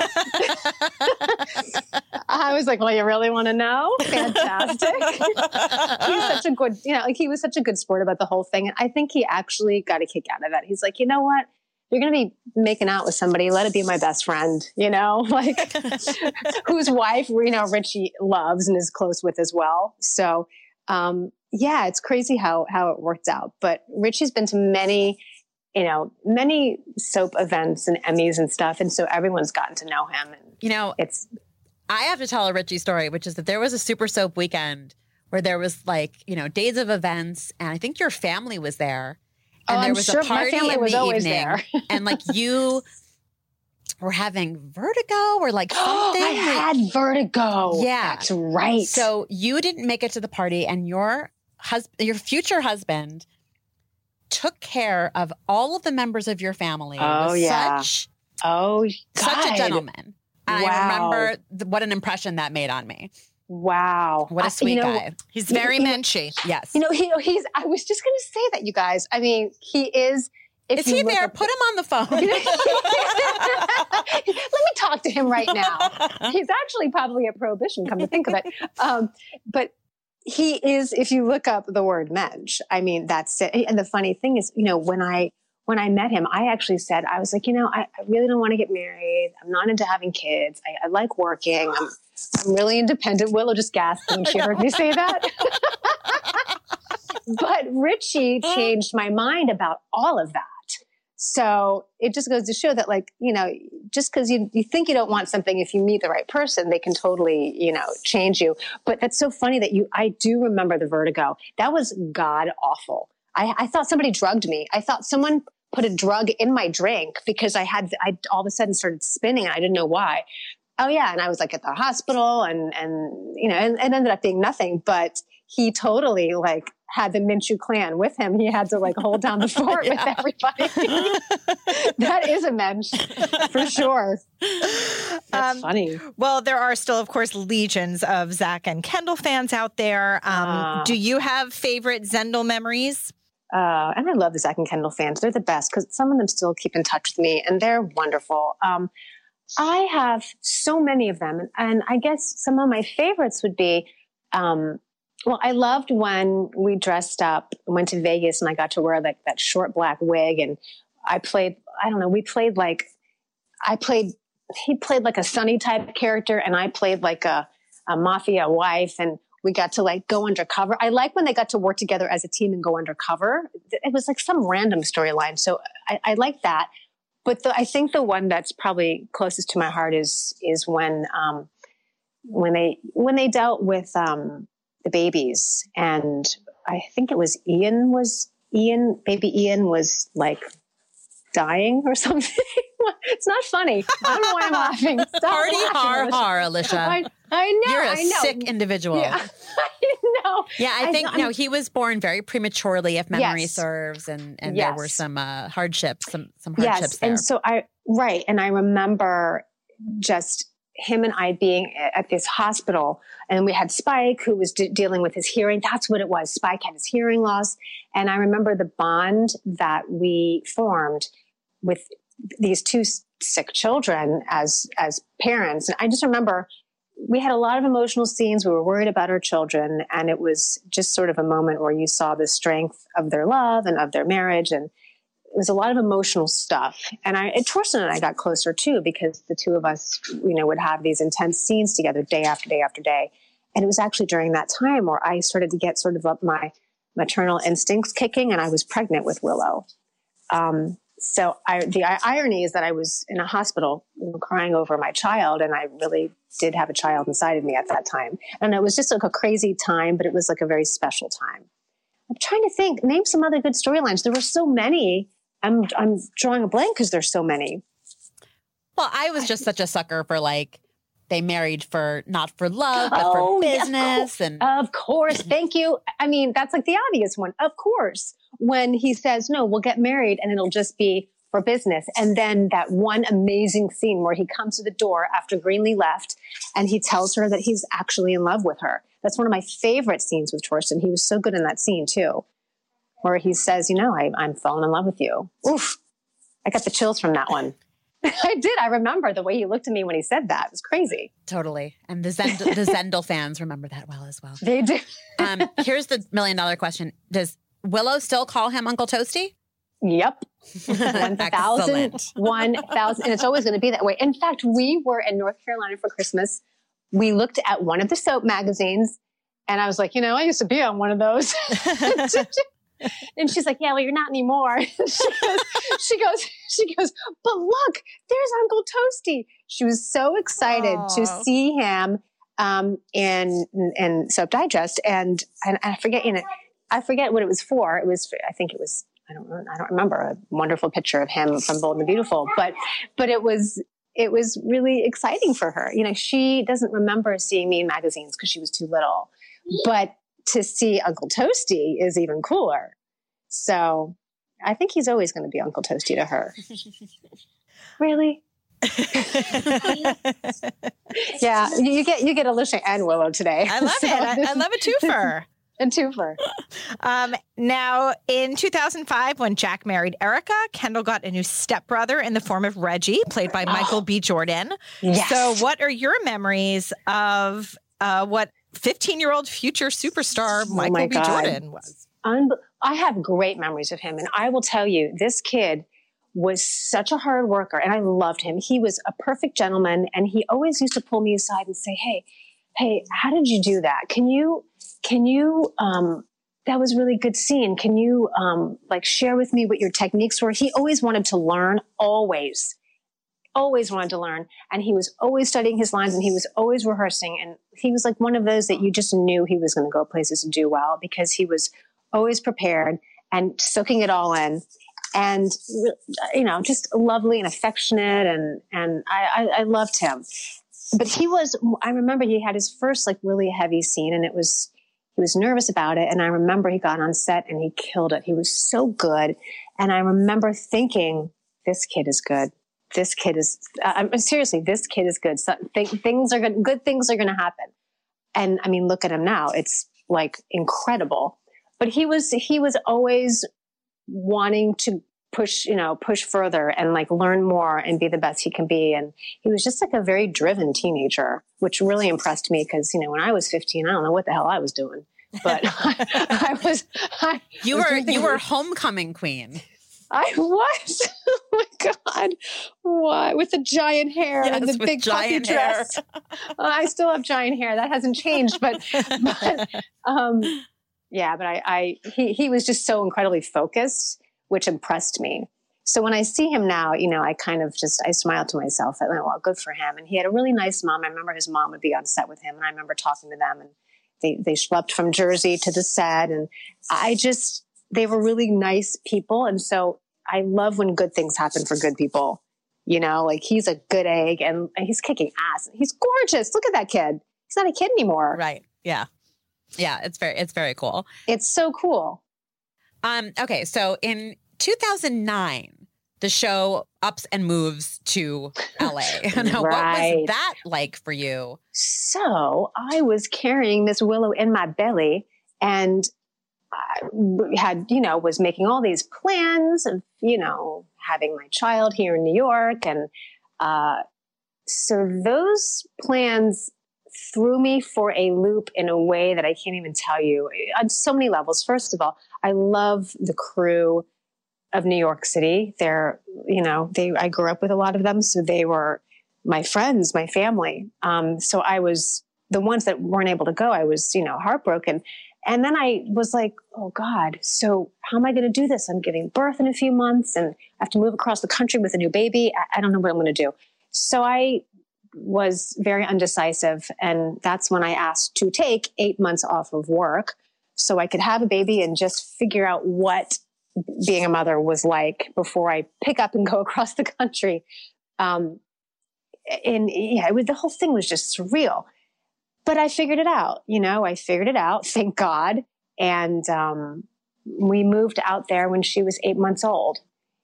I was like, well, you really want to know? Fantastic. He's such a good, you know, like he was such a good sport about the whole thing. And I think he actually got a kick out of it. He's like, you know what? You're going to be making out with somebody. Let it be my best friend, you know, like whose wife, you know, Richie loves and is close with as well. So, um, yeah, it's crazy how, how it worked out. But Richie's been to many you know, many soap events and Emmys and stuff. And so everyone's gotten to know him. And
You know,
it's,
I have to tell a Richie story, which is that there was a Super Soap weekend where there was like, you know, days of events, and I think your family was there. And
oh,
there
I'm
was
sure
a party
my family
in
was
the
always
evening.
there.
And like you were having vertigo or like something.
I had vertigo.
Yeah.
That's right.
So you didn't make it to the party, and your husband, your future husband, took care of all of the members of your family.
Oh,
Was
yeah.
Such,
oh,
such a
God.
gentleman. And
Wow.
I remember th- what an impression that made on me.
Wow.
What a
I-
sweet
you know,
guy.
He's very
You know-
menschy.
Yes.
You know, he, he's, I was just going to say that, you guys. I mean, he is. If
Is
you
he
look
there?
up-
Put him on the phone.
Let me talk to him right now. He's actually probably at Prohibition, come to think of it. Um, but he is, if you look up the word mensch, I mean, that's it. And the funny thing is, you know, when I, when I met him, I actually said, I was like, you know, I, I really don't want to get married. I'm not into having kids. I, I like working. I'm, I'm really independent. Willow just gasped when she heard me say that. But Richie changed my mind about all of that. So it just goes to show that, like, you know, just because you, you think you don't want something, if you meet the right person, they can totally, you know, change you. But that's so funny that you, I do remember the vertigo. That was god awful. I, I thought somebody drugged me. I thought someone put a drug in my drink because I had, I all of a sudden started spinning and I didn't know why. Oh yeah. And I was like at the hospital and, and, you know, and it ended up being nothing, but he totally like had the Minshew clan with him. He had to like hold down the fort
Yeah.
with everybody. That is a mensch for sure. That's
Um,
funny.
Well, there are still, of course, legions of Zach and Kendall fans out there. Um,
Ah.
do you have favorite Zendel memories?
Uh, and I love the Zach and Kendall fans. They're the best because some of them still keep in touch with me and they're wonderful. Um, I have so many of them. And I guess some of my favorites would be, um, well, I loved when we dressed up, went to Vegas and I got to wear like that short black wig. And I played, I don't know, we played like, I played, he played like a Sonny type character and I played like a, a mafia wife. And we got to like go undercover. I like when they got to work together as a team and go undercover. It was like some random storyline. So I, I like that. But the, I think the one that's probably closest to my heart is, is when, um, when they, when they dealt with, um, the babies. And I think it was Ian was Ian, baby Ian was like dying or something. It's not funny. I don't know why I'm laughing. Stop
Party
laughing,
har
Alicia.
har, Alicia.
I, I know.
You're a
I know.
sick individual.
Yeah, I know.
Yeah, I
I
think
know,
you know
I'm-
he was born very prematurely, if memory
Yes.
serves, and and there were
Yes.
some uh, hardships, some some hardships
Yes.
there.
And so I, right. And I remember just him and I being at this hospital and we had Spike who was de- dealing with his hearing. That's what it was. Spike had his hearing loss. And I remember the bond that we formed with these two s- sick children as, as parents. And I just remember we had a lot of emotional scenes. We were worried about our children. And it was just sort of a moment where you saw the strength of their love and of their marriage. And it was a lot of emotional stuff. And I, and Torsten and I got closer too, because the two of us, you know, would have these intense scenes together day after day after day. And it was actually during that time where I started to get sort of up my maternal instincts kicking and I was pregnant with Willow. Um, so I, the irony is that I was in a hospital, you know, crying over my child, and I really did have a child inside of me at that time. And it was just like a crazy time, but it was like a very special time. I'm trying to think, name some other good storylines. There were so many. I'm I'm drawing a blank because there's so many.
Well, I was just such a sucker for like they married for not for love but
Oh,
for
yeah, of
business,
course.
and
Of course. Thank you. I mean, that's like the obvious one. Of course. When he says, no, we'll get married and it'll just be for business. And then that one amazing scene where he comes to the door after Greenlee left and he tells her that he's actually in love with her. That's one of my favorite scenes with Torsten. He was so good in that scene too, where he says, you know, I, I'm falling in love with you. Oof. I got the chills from that one. I did. I remember the way he looked at me when he said that. It was crazy.
totally. And the Zend- the Zendel fans remember that well as well.
They do.
Um, here's the million dollar question: does Willow still call him Uncle Toasty?
Yep. one thousand,
Excellent.
one thousand. And it's always going to be that way. In fact, we were in North Carolina for Christmas. We looked at one of the soap magazines and I was like, you know, I used to be on one of those. And she's like, yeah, well, you're not anymore. she goes, she goes, she goes, but look, there's Uncle Toasty. She was so excited
Aww.
to see him um, in, in Soap Digest. And, and I forget, you know, I forget what it was for. It was, I think it was, I don't I don't remember, a wonderful picture of him from Bold and the Beautiful, but, but it was, it was really exciting for her. You know, she doesn't remember seeing me in magazines because she was too little, but to see Uncle Toasty is even cooler. So I think he's always going to be Uncle Toasty to her. Really? Yeah, you get you get Alicia and Willow today.
I love
So
it. I, I love a twofer.
A twofer.
Um, now, in two thousand five, when Jack married Erica, Kendall got a new stepbrother in the form of Reggie, played by Michael
Oh.
B. Jordan.
Yes.
So what are your memories of uh, what fifteen-year-old future superstar
Oh
Michael
my
B.
God.
Jordan was?
Unbe- I have great memories of him. And I will tell you, this kid was such a hard worker and I loved him. He was a perfect gentleman. And he always used to pull me aside and say, hey, hey, how did you do that? Can you, can you, um, that was really good scene. Can you, um, like share with me what your techniques were? He always wanted to learn, always, always wanted to learn. And he was always studying his lines and he was always rehearsing. And he was like one of those that you just knew he was going to go places and do well because he was always prepared and soaking it all in. And, you know, just lovely and affectionate. And, and I, I, I loved him. But he was, I remember he had his first like really heavy scene and it was, he was nervous about it. And I remember he got on set and he killed it. He was so good. And I remember thinking, this kid is good. This kid is, uh, seriously, this kid is good. So th- things are good. Good things are going to happen. And I mean, look at him now. It's like incredible. But he was, he was always wanting to push, you know, push further and like learn more and be the best he can be. And he was just like a very driven teenager, which really impressed me because, you know, when I was fifteen, I don't know what the hell I was doing, but I, I was, I
You
was
were,
doing
you were homecoming queen.
I was. Oh my God. What? With the giant hair
Yes,
and the
with
big
giant
puffy dress. Well, I still have giant hair. That hasn't changed, but, but um, yeah, but I, I, he, he was just so incredibly focused, which impressed me. So when I see him now, you know, I kind of just, I smile to myself. I thought, well, good for him. And he had a really nice mom. I remember his mom would be on set with him and I remember talking to them and they, they schlepped from Jersey to the set. And I just, they were really nice people. And so I love when good things happen for good people. You know, like he's a good egg and he's kicking ass. He's gorgeous. Look at that kid. He's not a kid anymore.
Right. Yeah.
Yeah, it's very, it's very cool.
It's so cool.
Um, okay, so in two thousand nine, the show ups and moves to L A. Now, what
Right.
was that like for you?
So I was carrying Miss Willow in my belly and I had, you know, was making all these plans of, you know, having my child here in New York. And uh, so those plans threw me for a loop in a way that I can't even tell you on so many levels. First of all, I love the crew of New York City. They're, you know, they, I grew up with a lot of them. So they were my friends, my family. Um, so I was the ones that weren't able to go. I was, you know, heartbroken. And then I was like, oh God, so how am I going to do this? I'm giving birth in a few months and I have to move across the country with a new baby. I, I don't know what I'm going to do. So I was very undecisive. And that's when I asked to take eight months off of work so I could have a baby and just figure out what being a mother was like before I pick up and go across the country. Um, and yeah, it was, the whole thing was just surreal. But I figured it out, you know, I figured it out, thank God. And um, we moved out there when she was eight months old.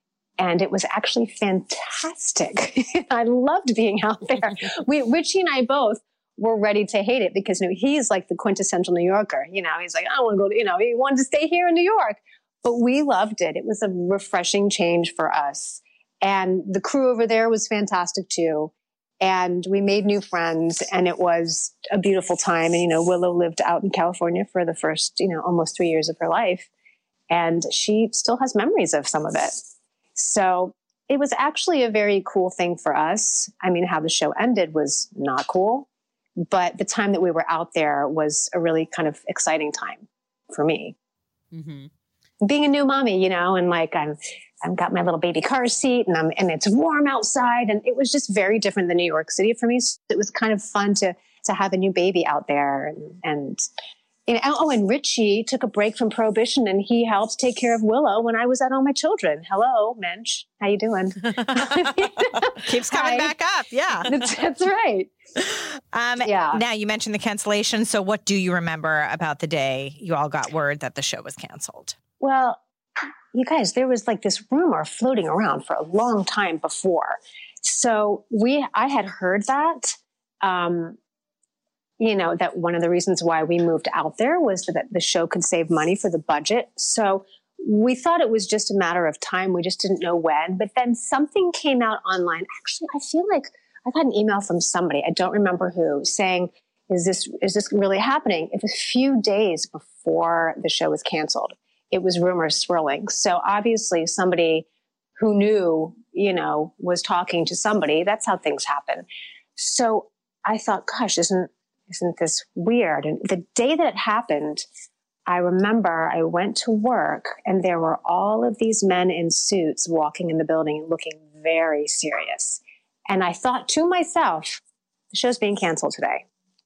And it was actually fantastic. I loved being out there. We, Richie and I both were ready to hate it because you know, he's like the quintessential New Yorker. You know, he's like, I don't want to go, to, you know, he wanted to stay here in New York. But we loved it. It was a refreshing change for us. And the crew over there was fantastic too. And we made new friends and it was a beautiful time. And, you know, Willow lived out in California for the first, you know, almost three years of her life. And she still has memories of some of it. So it was actually a very cool thing for us. I mean, how the show ended was not cool, but the time that we were out there was a really kind of exciting time for me.
Mm-hmm.
being a new mommy, you know, and like I'm, I've got my little baby car seat and I'm, and it's warm outside. And it was just very different than New York City for me. So it was kind of fun to, to have a new baby out there. And, and, you know, oh, and Richie took a break from Prohibition and he helped take care of Willow when I was at all my children. Hello, Mensch. How you doing?
Keeps coming
Hi.
back up. Yeah.
That's, that's right.
Um,
Yeah.
Now you mentioned the cancellation. So what do you remember about the day you all got word that the show was canceled?
Well, you guys, there was like this rumor floating around for a long time before. So we, I had heard that, um, you know, that one of the reasons why we moved out there was that the show could save money for the budget. So we thought it was just a matter of time. We just didn't know when. But then something came out online. Actually, I feel like I got an email from somebody, I don't remember who, saying, is this, is this really happening? It was a few days before the show was canceled. It was rumors swirling. So obviously somebody who knew, you know, was talking to somebody. That's how things happen. So I thought, gosh, isn't, isn't this weird? And the day that it happened, I remember I went to work and there were all of these men in suits walking in the building and looking very serious. And I thought to myself, the show's being canceled today.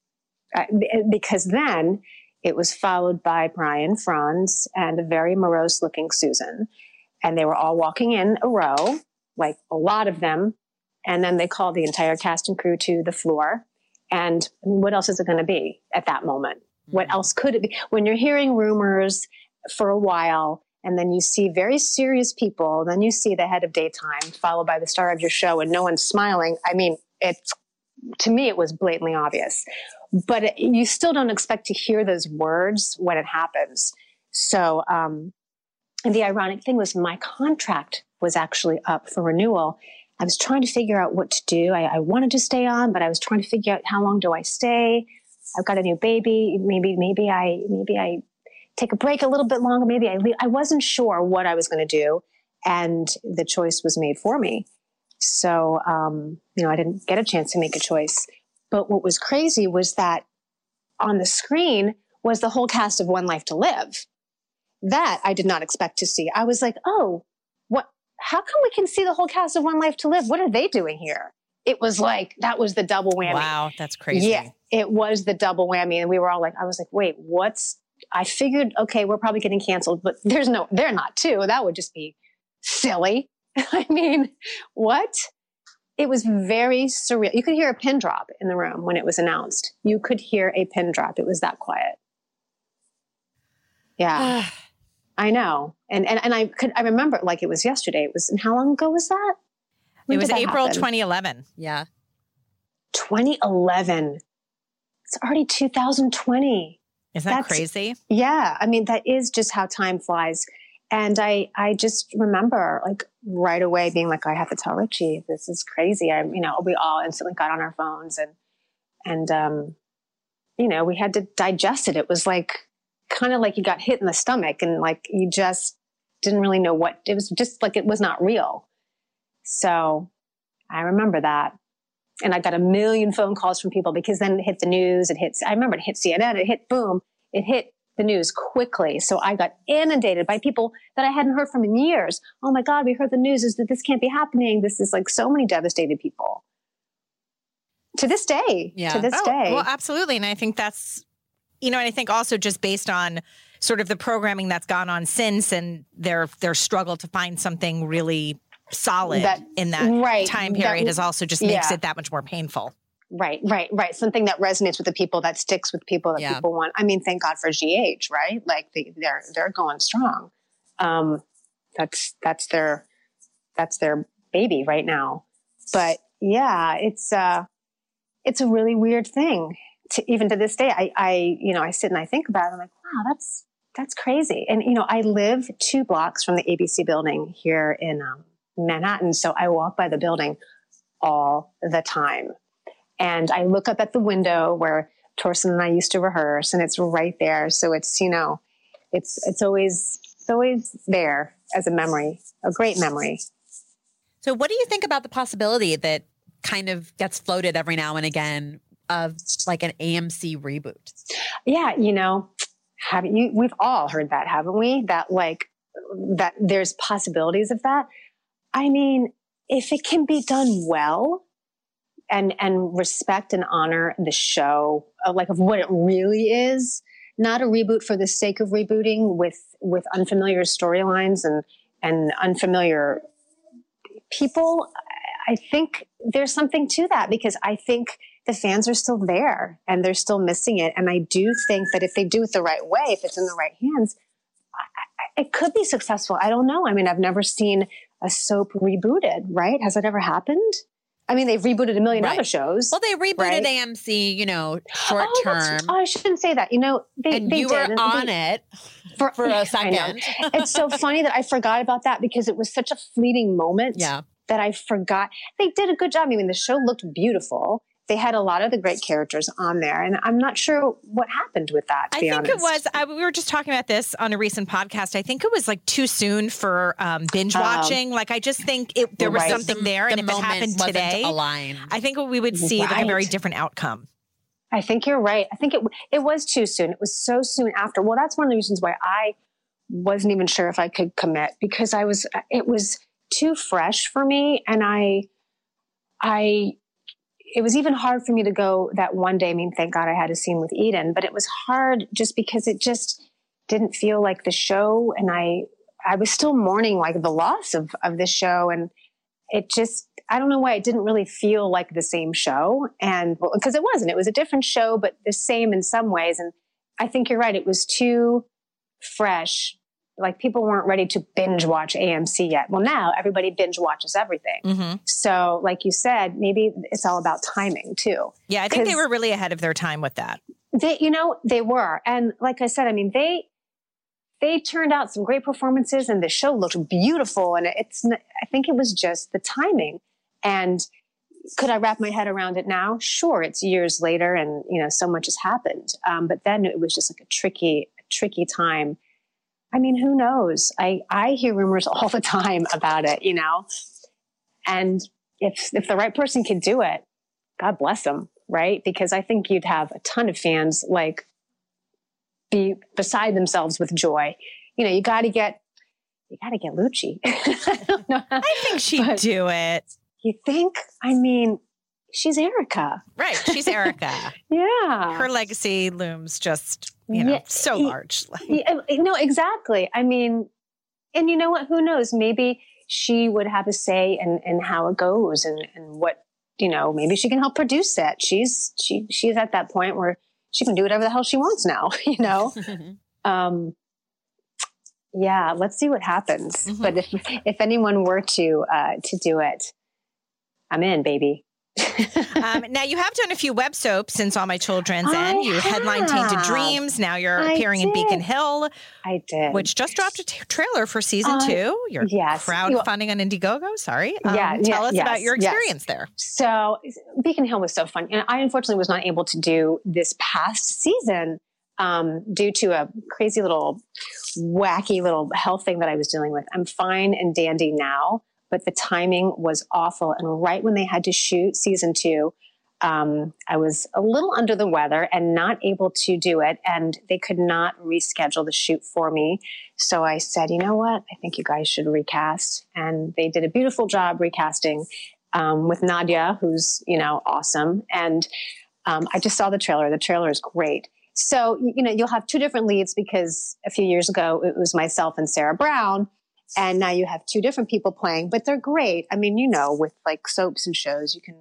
Uh, because then it was followed by Brian Franz and a very morose looking Susan. And they were all walking in a row, like a lot of them. And then they called the entire cast and crew to the floor. And I mean, what else is it going to be at that moment? Mm-hmm. What else could it be? When you're hearing rumors for a while, and then you see very serious people, then you see the head of daytime followed by the star of your show and no one's smiling. I mean, it's, to me, it was blatantly obvious. But it, you still don't expect to hear those words when it happens. So, um, and the ironic thing was my contract was actually up for renewal. I was trying to figure out what to do. I, I wanted to stay on, but I was trying to figure out how long do I stay? I've got a new baby. Maybe, maybe I, maybe I take a break a little bit longer. Maybe I leave. I wasn't sure what I was going to do. And the choice was made for me. So, um, you know, I didn't get a chance to make a choice. But what was crazy was that on the screen was the whole cast of One Life to Live. That I did not expect to see. I was like, oh, what? How come we can see the whole cast of One Life to Live? What are they doing here? It was like, that was the double whammy.
Wow, that's crazy.
Yeah, it was the double whammy. And we were all like, I was like, wait, what's, I figured, okay, we're probably getting canceled, but there's no, they're not too. That would just be silly. I mean, what? It was very surreal. You could hear a pin drop in the room when it was announced. You could hear a pin drop. It was that quiet. Yeah, I know. And, and, and I could, I remember it like it was yesterday. It was, and how long ago was that? When
it was
did that
April
happen?
twenty eleven.
Yeah.
twenty eleven. It's already two thousand twenty.
Isn't that
That's
crazy?
Yeah. I mean, that is just how time flies. And I, I just remember like right away being like, I have to tell Richie, this is crazy. I, you know, we all instantly got on our phones and, and, um, you know, we had to digest it. It was like, kind of like you got hit in the stomach and like, you just didn't really know what, it was just like, it was not real. So I remember that. And I got a million phone calls from people because then it hit the news. It hits, I remember it hit C N N, it hit boom, it hit the news quickly. So I got inundated by people that I hadn't heard from in years. Oh my God, we heard the news is that this can't be happening. This is like so many devastated people to this day,
Yeah.
to this
Oh,
day.
well, absolutely. And I think that's, you know, and I think also just based on sort of the programming that's gone on since and their, their struggle to find something really solid
That-
in that
right,
time
that-
period is also just makes
yeah.
it that much more painful.
Right, right, right. Something that resonates with the people, that sticks with people, that
Yeah.
people want. I mean, thank God for G H, right? Like they, they're they're going strong. Um, that's that's their that's their baby right now. But yeah, it's uh, it's a really weird thing. To, even to this day, I, I you know I sit and I think about it. I'm like, wow, that's that's crazy. And you know, I live two blocks from the A B C building here in um, Manhattan, so I walk by the building all the time. And I look up at the window where Torsten and I used to rehearse, and it's right there. So it's, you know, it's it's always it's always there as a memory, a great memory.
So what do you think about the possibility that kind of gets floated every now and again of like an A M C reboot?
Yeah, you know, haven't you? We've all heard that, haven't we? That like that there's possibilities of that. I mean, if it can be done well and, and respect and honor the show, uh, like of what it really is, not a reboot for the sake of rebooting with, with unfamiliar storylines and, and unfamiliar people, I think there's something to that, because I think the fans are still there and they're still missing it. And I do think that if they do it the right way, if it's in the right hands, I, I, it could be successful. I don't know. I mean, I've never seen a soap rebooted, right? Has that ever happened? I mean, they've rebooted a million
right.
other shows.
Well, they rebooted
right?
A M C, you know, short
oh,
term.
Oh, I shouldn't say that. You know, they,
and
they
you
did.
were on they, it for, for a second.
It's so funny that I forgot about that, because it was such a fleeting moment
yeah.
that I forgot. They did a good job. I mean, the show looked beautiful. They had a lot of the great characters on there, and I'm not sure what happened with that, to
I
be
think
honest.
it was, I, we were just talking about this on a recent podcast. I think it was like too soon for um, binge watching. Um, like, I just think it, there was
right.
something
the,
there.
the
And if it happened today,
aligned.
I think we would see
right.
like a very different outcome.
I think you're right. I think it it was too soon. It was so soon after. Well, that's one of the reasons why I wasn't even sure if I could commit, because I was, it was too fresh for me. And I, I, it was even hard for me to go that one day. I mean, thank God I had a scene with Eden, but it was hard just because it just didn't feel like the show. And I, I was still mourning like the loss of, of this show. And it just, I don't know why it didn't really feel like the same show. And well, because it wasn't, it was a different show, but the same in some ways. And I think you're right. It was too fresh. Like, people weren't ready to binge watch A M C yet. Well, now everybody binge watches everything. Mm-hmm. So like you said, maybe it's all about timing too.
Yeah. I think they were really ahead of their time with that.
They, you know, they were. And like I said, I mean, they, they turned out some great performances, and the show looked beautiful. And it's, I think it was just the timing. And could I wrap my head around it now? Sure. It's years later, and, you know, so much has happened. Um, but then it was just like a tricky, a tricky time. I mean, who knows? I, I hear rumors all the time about it, you know, and if, if the right person could do it, God bless them. Right. Because I think you'd have a ton of fans like be beside themselves with joy. You know, you got to get, you got to get Lucci. I don't know.
I think she'd but do it.
You think? I mean, she's Erica.
Right. She's Erica.
Yeah.
Her legacy looms just, you know, yeah, so large.
Yeah, no, exactly. I mean, and you know what? Who knows? Maybe she would have a say in, in how it goes, and, and what, you know, maybe she can help produce it. She's, she, she's at that point where she can do whatever the hell she wants now, you know? um, yeah, let's see what happens. Mm-hmm. But if, if anyone were to, uh, to do it, I'm in, baby.
um, now, you have done a few web soaps since All My Children's
I
End. You
have.
headlined Tainted Dreams. Now you're
I
appearing
did.
in Beacon Hill.
I did.
Which just dropped a t- trailer for season
uh,
two. You're
yes.
crowdfunding on Indiegogo. Sorry. Um,
yeah,
tell
yeah,
us
yes,
about your experience
yes.
there.
So Beacon Hill was so fun. And I unfortunately was not able to do this past season um, due to a crazy little wacky little health thing that I was dealing with. I'm fine and dandy now, but the timing was awful. And right when they had to shoot season two, um, I was a little under the weather and not able to do it. And they could not reschedule the shoot for me. So I said, you know what? I think you guys should recast. And they did a beautiful job recasting um, with Nadia, who's, you know, awesome. And um, I just saw the trailer. The trailer is great. So, you know, you'll have two different leads, because a few years ago it was myself and Sarah Brown. And now you have two different people playing, but they're great. I mean, you know, with like soaps and shows, you can,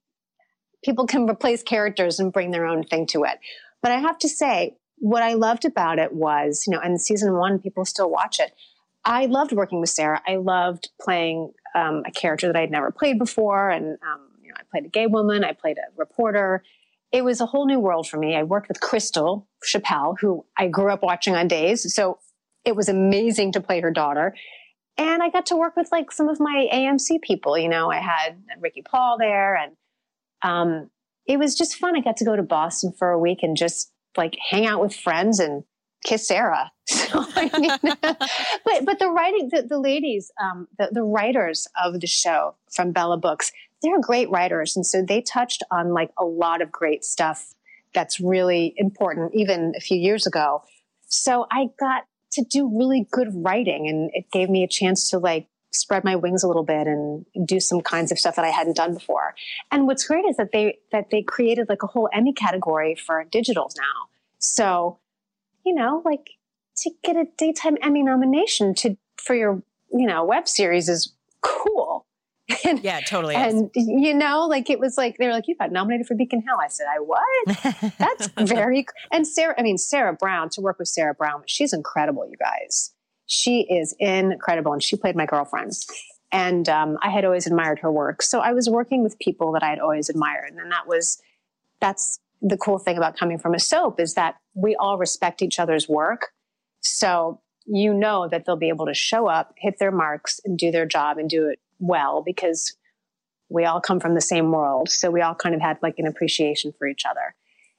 people can replace characters and bring their own thing to it. But I have to say, what I loved about it was, you know, and season one, people still watch it. I loved working with Sarah. I loved playing um, a character that I'd never played before. And, um, you know, I played a gay woman. I played a reporter. It was a whole new world for me. I worked with Crystal Chappelle, who I grew up watching on Days. So it was amazing to play her daughter. And I got to work with like some of my A M C people. You know, I had Ricky Paul there, and um, it was just fun. I got to go to Boston for a week and just like hang out with friends and kiss Sarah. So, I mean, but but the writing, the, the ladies, um, the, the writers of the show from Bella Books, they're great writers, and so they touched on like a lot of great stuff that's really important, even a few years ago. So I got to do really good writing. And it gave me a chance to like spread my wings a little bit and do some kinds of stuff that I hadn't done before. And what's great is that they, that they created like a whole Emmy category for digitals now. So, you know, like to get a daytime Emmy nomination to, for your, you know, web series is cool. And,
yeah, totally.
And, is. you know, like it was like, they were like, you got nominated for Beacon Hill. I said, I what? That's very, and Sarah, I mean, Sarah Brown, to work with Sarah Brown, she's incredible, you guys. She is incredible. And she played my girlfriend. And um, I had always admired her work. So I was working with people that I had always admired. And that was, that's the cool thing about coming from a soap, is that we all respect each other's work. So you know that they'll be able to show up, hit their marks, and do their job and do it well, because we all come from the same world. So we all kind of had like an appreciation for each other.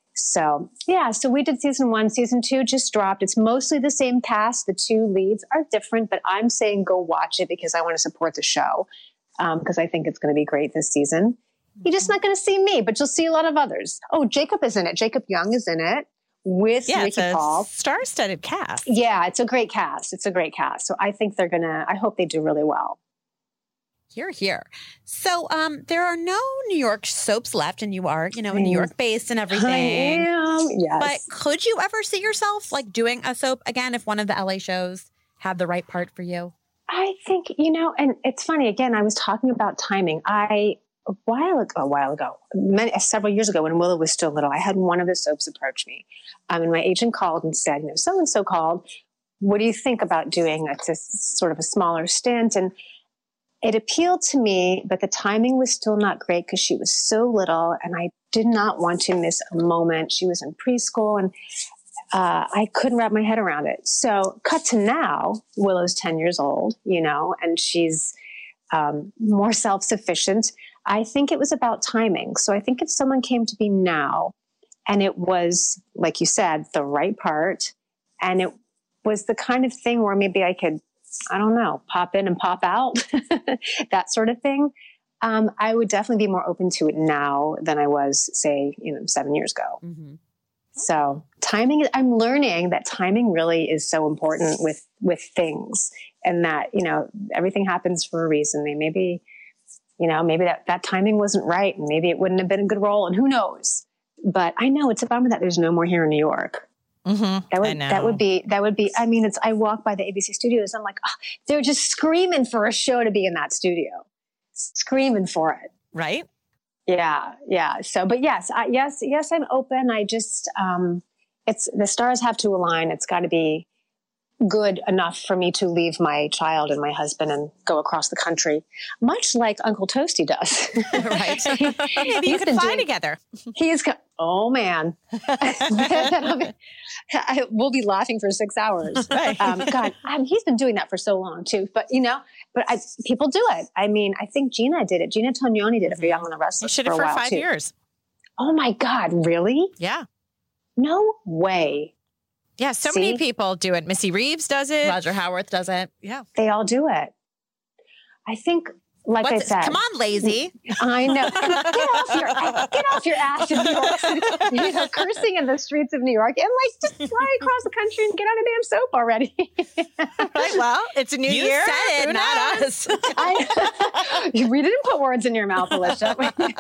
So yeah, so we did season one. Season two just dropped. It's mostly the same cast. The two leads are different, but I'm saying go watch it because I want to support the show, um, because I think it's going to be great this season. You're just not going to see me, but you'll see a lot of others. Oh, Jacob is in it. Jacob Young is in it with
yeah,
Ricky
it's a
Paul.
Star-studded cast.
Yeah, it's a great cast. It's a great cast. So I think they're going to, I hope they do really well.
Here, here. So um, there are no New York soaps left, and you are, you know, New York based and everything.
I am, yes.
But could you ever see yourself like doing a soap again if one of the L A shows had the right part for you?
I think, you know, and it's funny, again, I was talking about timing. I, a while ago, a while ago, many, several years ago when Willow was still little, I had one of the soaps approach me. Um, and my agent called and said, you know, so-and-so called, what do you think about doing a, a sort of a smaller stint? And it appealed to me, but the timing was still not great because she was so little and I did not want to miss a moment. She was in preschool and uh, I couldn't wrap my head around it. So cut to now, Willow's ten years old, you know, and she's um, more self-sufficient. I think it was about timing. So I think if someone came to me now and it was, like you said, the right part, and it was the kind of thing where maybe I could, I don't know, pop in and pop out, that sort of thing. Um, I would definitely be more open to it now than I was, say, you know, seven years ago.
Mm-hmm.
So timing, I'm learning that timing really is so important with, with things, and that, you know, everything happens for a reason. They maybe, you know, maybe that, that timing wasn't right and maybe it wouldn't have been a good role, and who knows, but I know it's a bummer that there's no more here in New York.
Mm-hmm.
That would, that would be, that would be, I mean, it's, I walk by the A B C studios. I'm like, oh, they're just screaming for a show to be in that studio, screaming for it.
Right.
Yeah. Yeah. So, but yes, I, yes, yes, I'm open. I just, um, it's, the stars have to align. It's got to be good enough for me to leave my child and my husband and go across the country, much like Uncle Toasty does.
Right. Maybe you
He's
could fly
doing,
together.
He's, oh man, I, we'll be laughing for six hours.
Right.
Um, God, I mean, he's been doing that for so long too, but you know, but I, people do it. I mean, I think Gina did it. Gina Tognoni did it for Young and the Restless
She did
for
it
a
for
while
five
too.
years.
Oh my God, really?
Yeah.
No way.
Yeah, so
See?
many people do it. Missy Reeves does it.
Roger Howarth does it.
Yeah.
They all do it. I think, like
What's,
I said.
come on, lazy.
I know. Get off your get off your ass in New York City. You know, cursing in the streets of New York, and like just fly across the country and get on a damn soap already.
Right. Well, it's a new
You
year.
said it,
Who
not
knows?
us.
I, we didn't put words in your mouth, Alicia.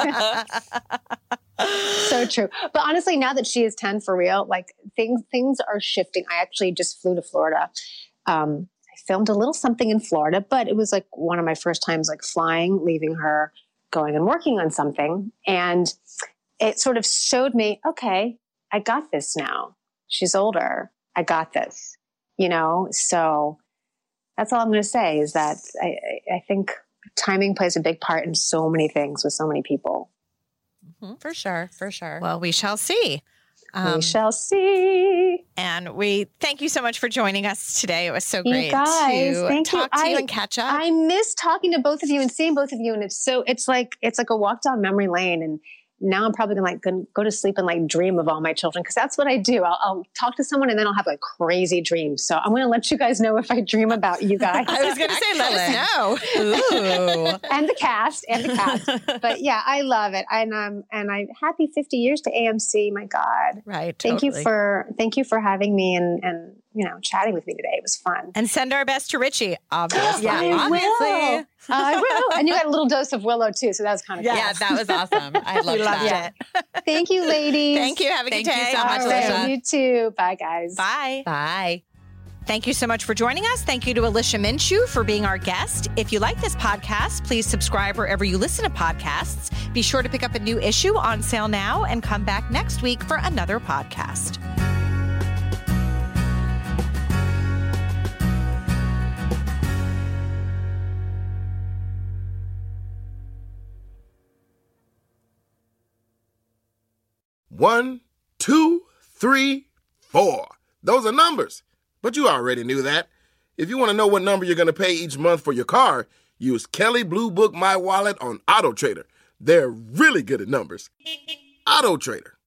So true. But honestly, now that she is ten for real, like things things are shifting. I actually just flew to Florida. Um, I filmed a little something in Florida, but it was like one of my first times like flying, leaving her, going and working on something. And it sort of showed me, okay, I got this now. She's older. I got this, you know? So that's all I'm going to say is that I, I think timing plays a big part in so many things with so many people.
For sure, for sure.
Well, we shall see.
We
Um,
shall see.
and we thank you so much for joining us today. It was so
You
great
guys,
to
thank you.
talk to you
I-
and catch up.
I miss talking to both of you and seeing both of you, and it's so it's like it's like a walk down memory lane. And now I'm probably gonna like gonna go to sleep and like dream of all my children, because that's what I do. I'll, I'll talk to someone and then I'll have like crazy dreams. So I'm gonna let you guys know if I dream about you guys.
I was going to say, let us know.
Ooh.
And the cast, and the cast. But yeah, I love it, and um, and I'm happy fifty years to A M C. My God,
Right.
thank
totally.
you for thank you for having me, and and you know, chatting with me today. It was fun.
And send our best to Richie, obviously.
Yeah,
I
obviously.
will. I will. And you got a little dose of Willow too, so that was kind of
Yeah.
Yeah, that was awesome. I loved
We loved
that.
it.
Thank you, ladies.
Thank you. Have a
Thank
good
you
day.
so much,
All right,
Alicia.
you too. Bye, guys.
Bye.
Bye.
Thank you so much for joining us. Thank you to Alicia Minshew for being our guest. If you like this podcast, please subscribe wherever you listen to podcasts. Be sure to pick up a new issue on sale now and come back next week for another podcast.
One, two, three, four. Those are numbers. But you already knew that. If you want to know what number you're going to pay each month for your car, use Kelley Blue Book My Wallet on AutoTrader. They're really good at numbers. AutoTrader.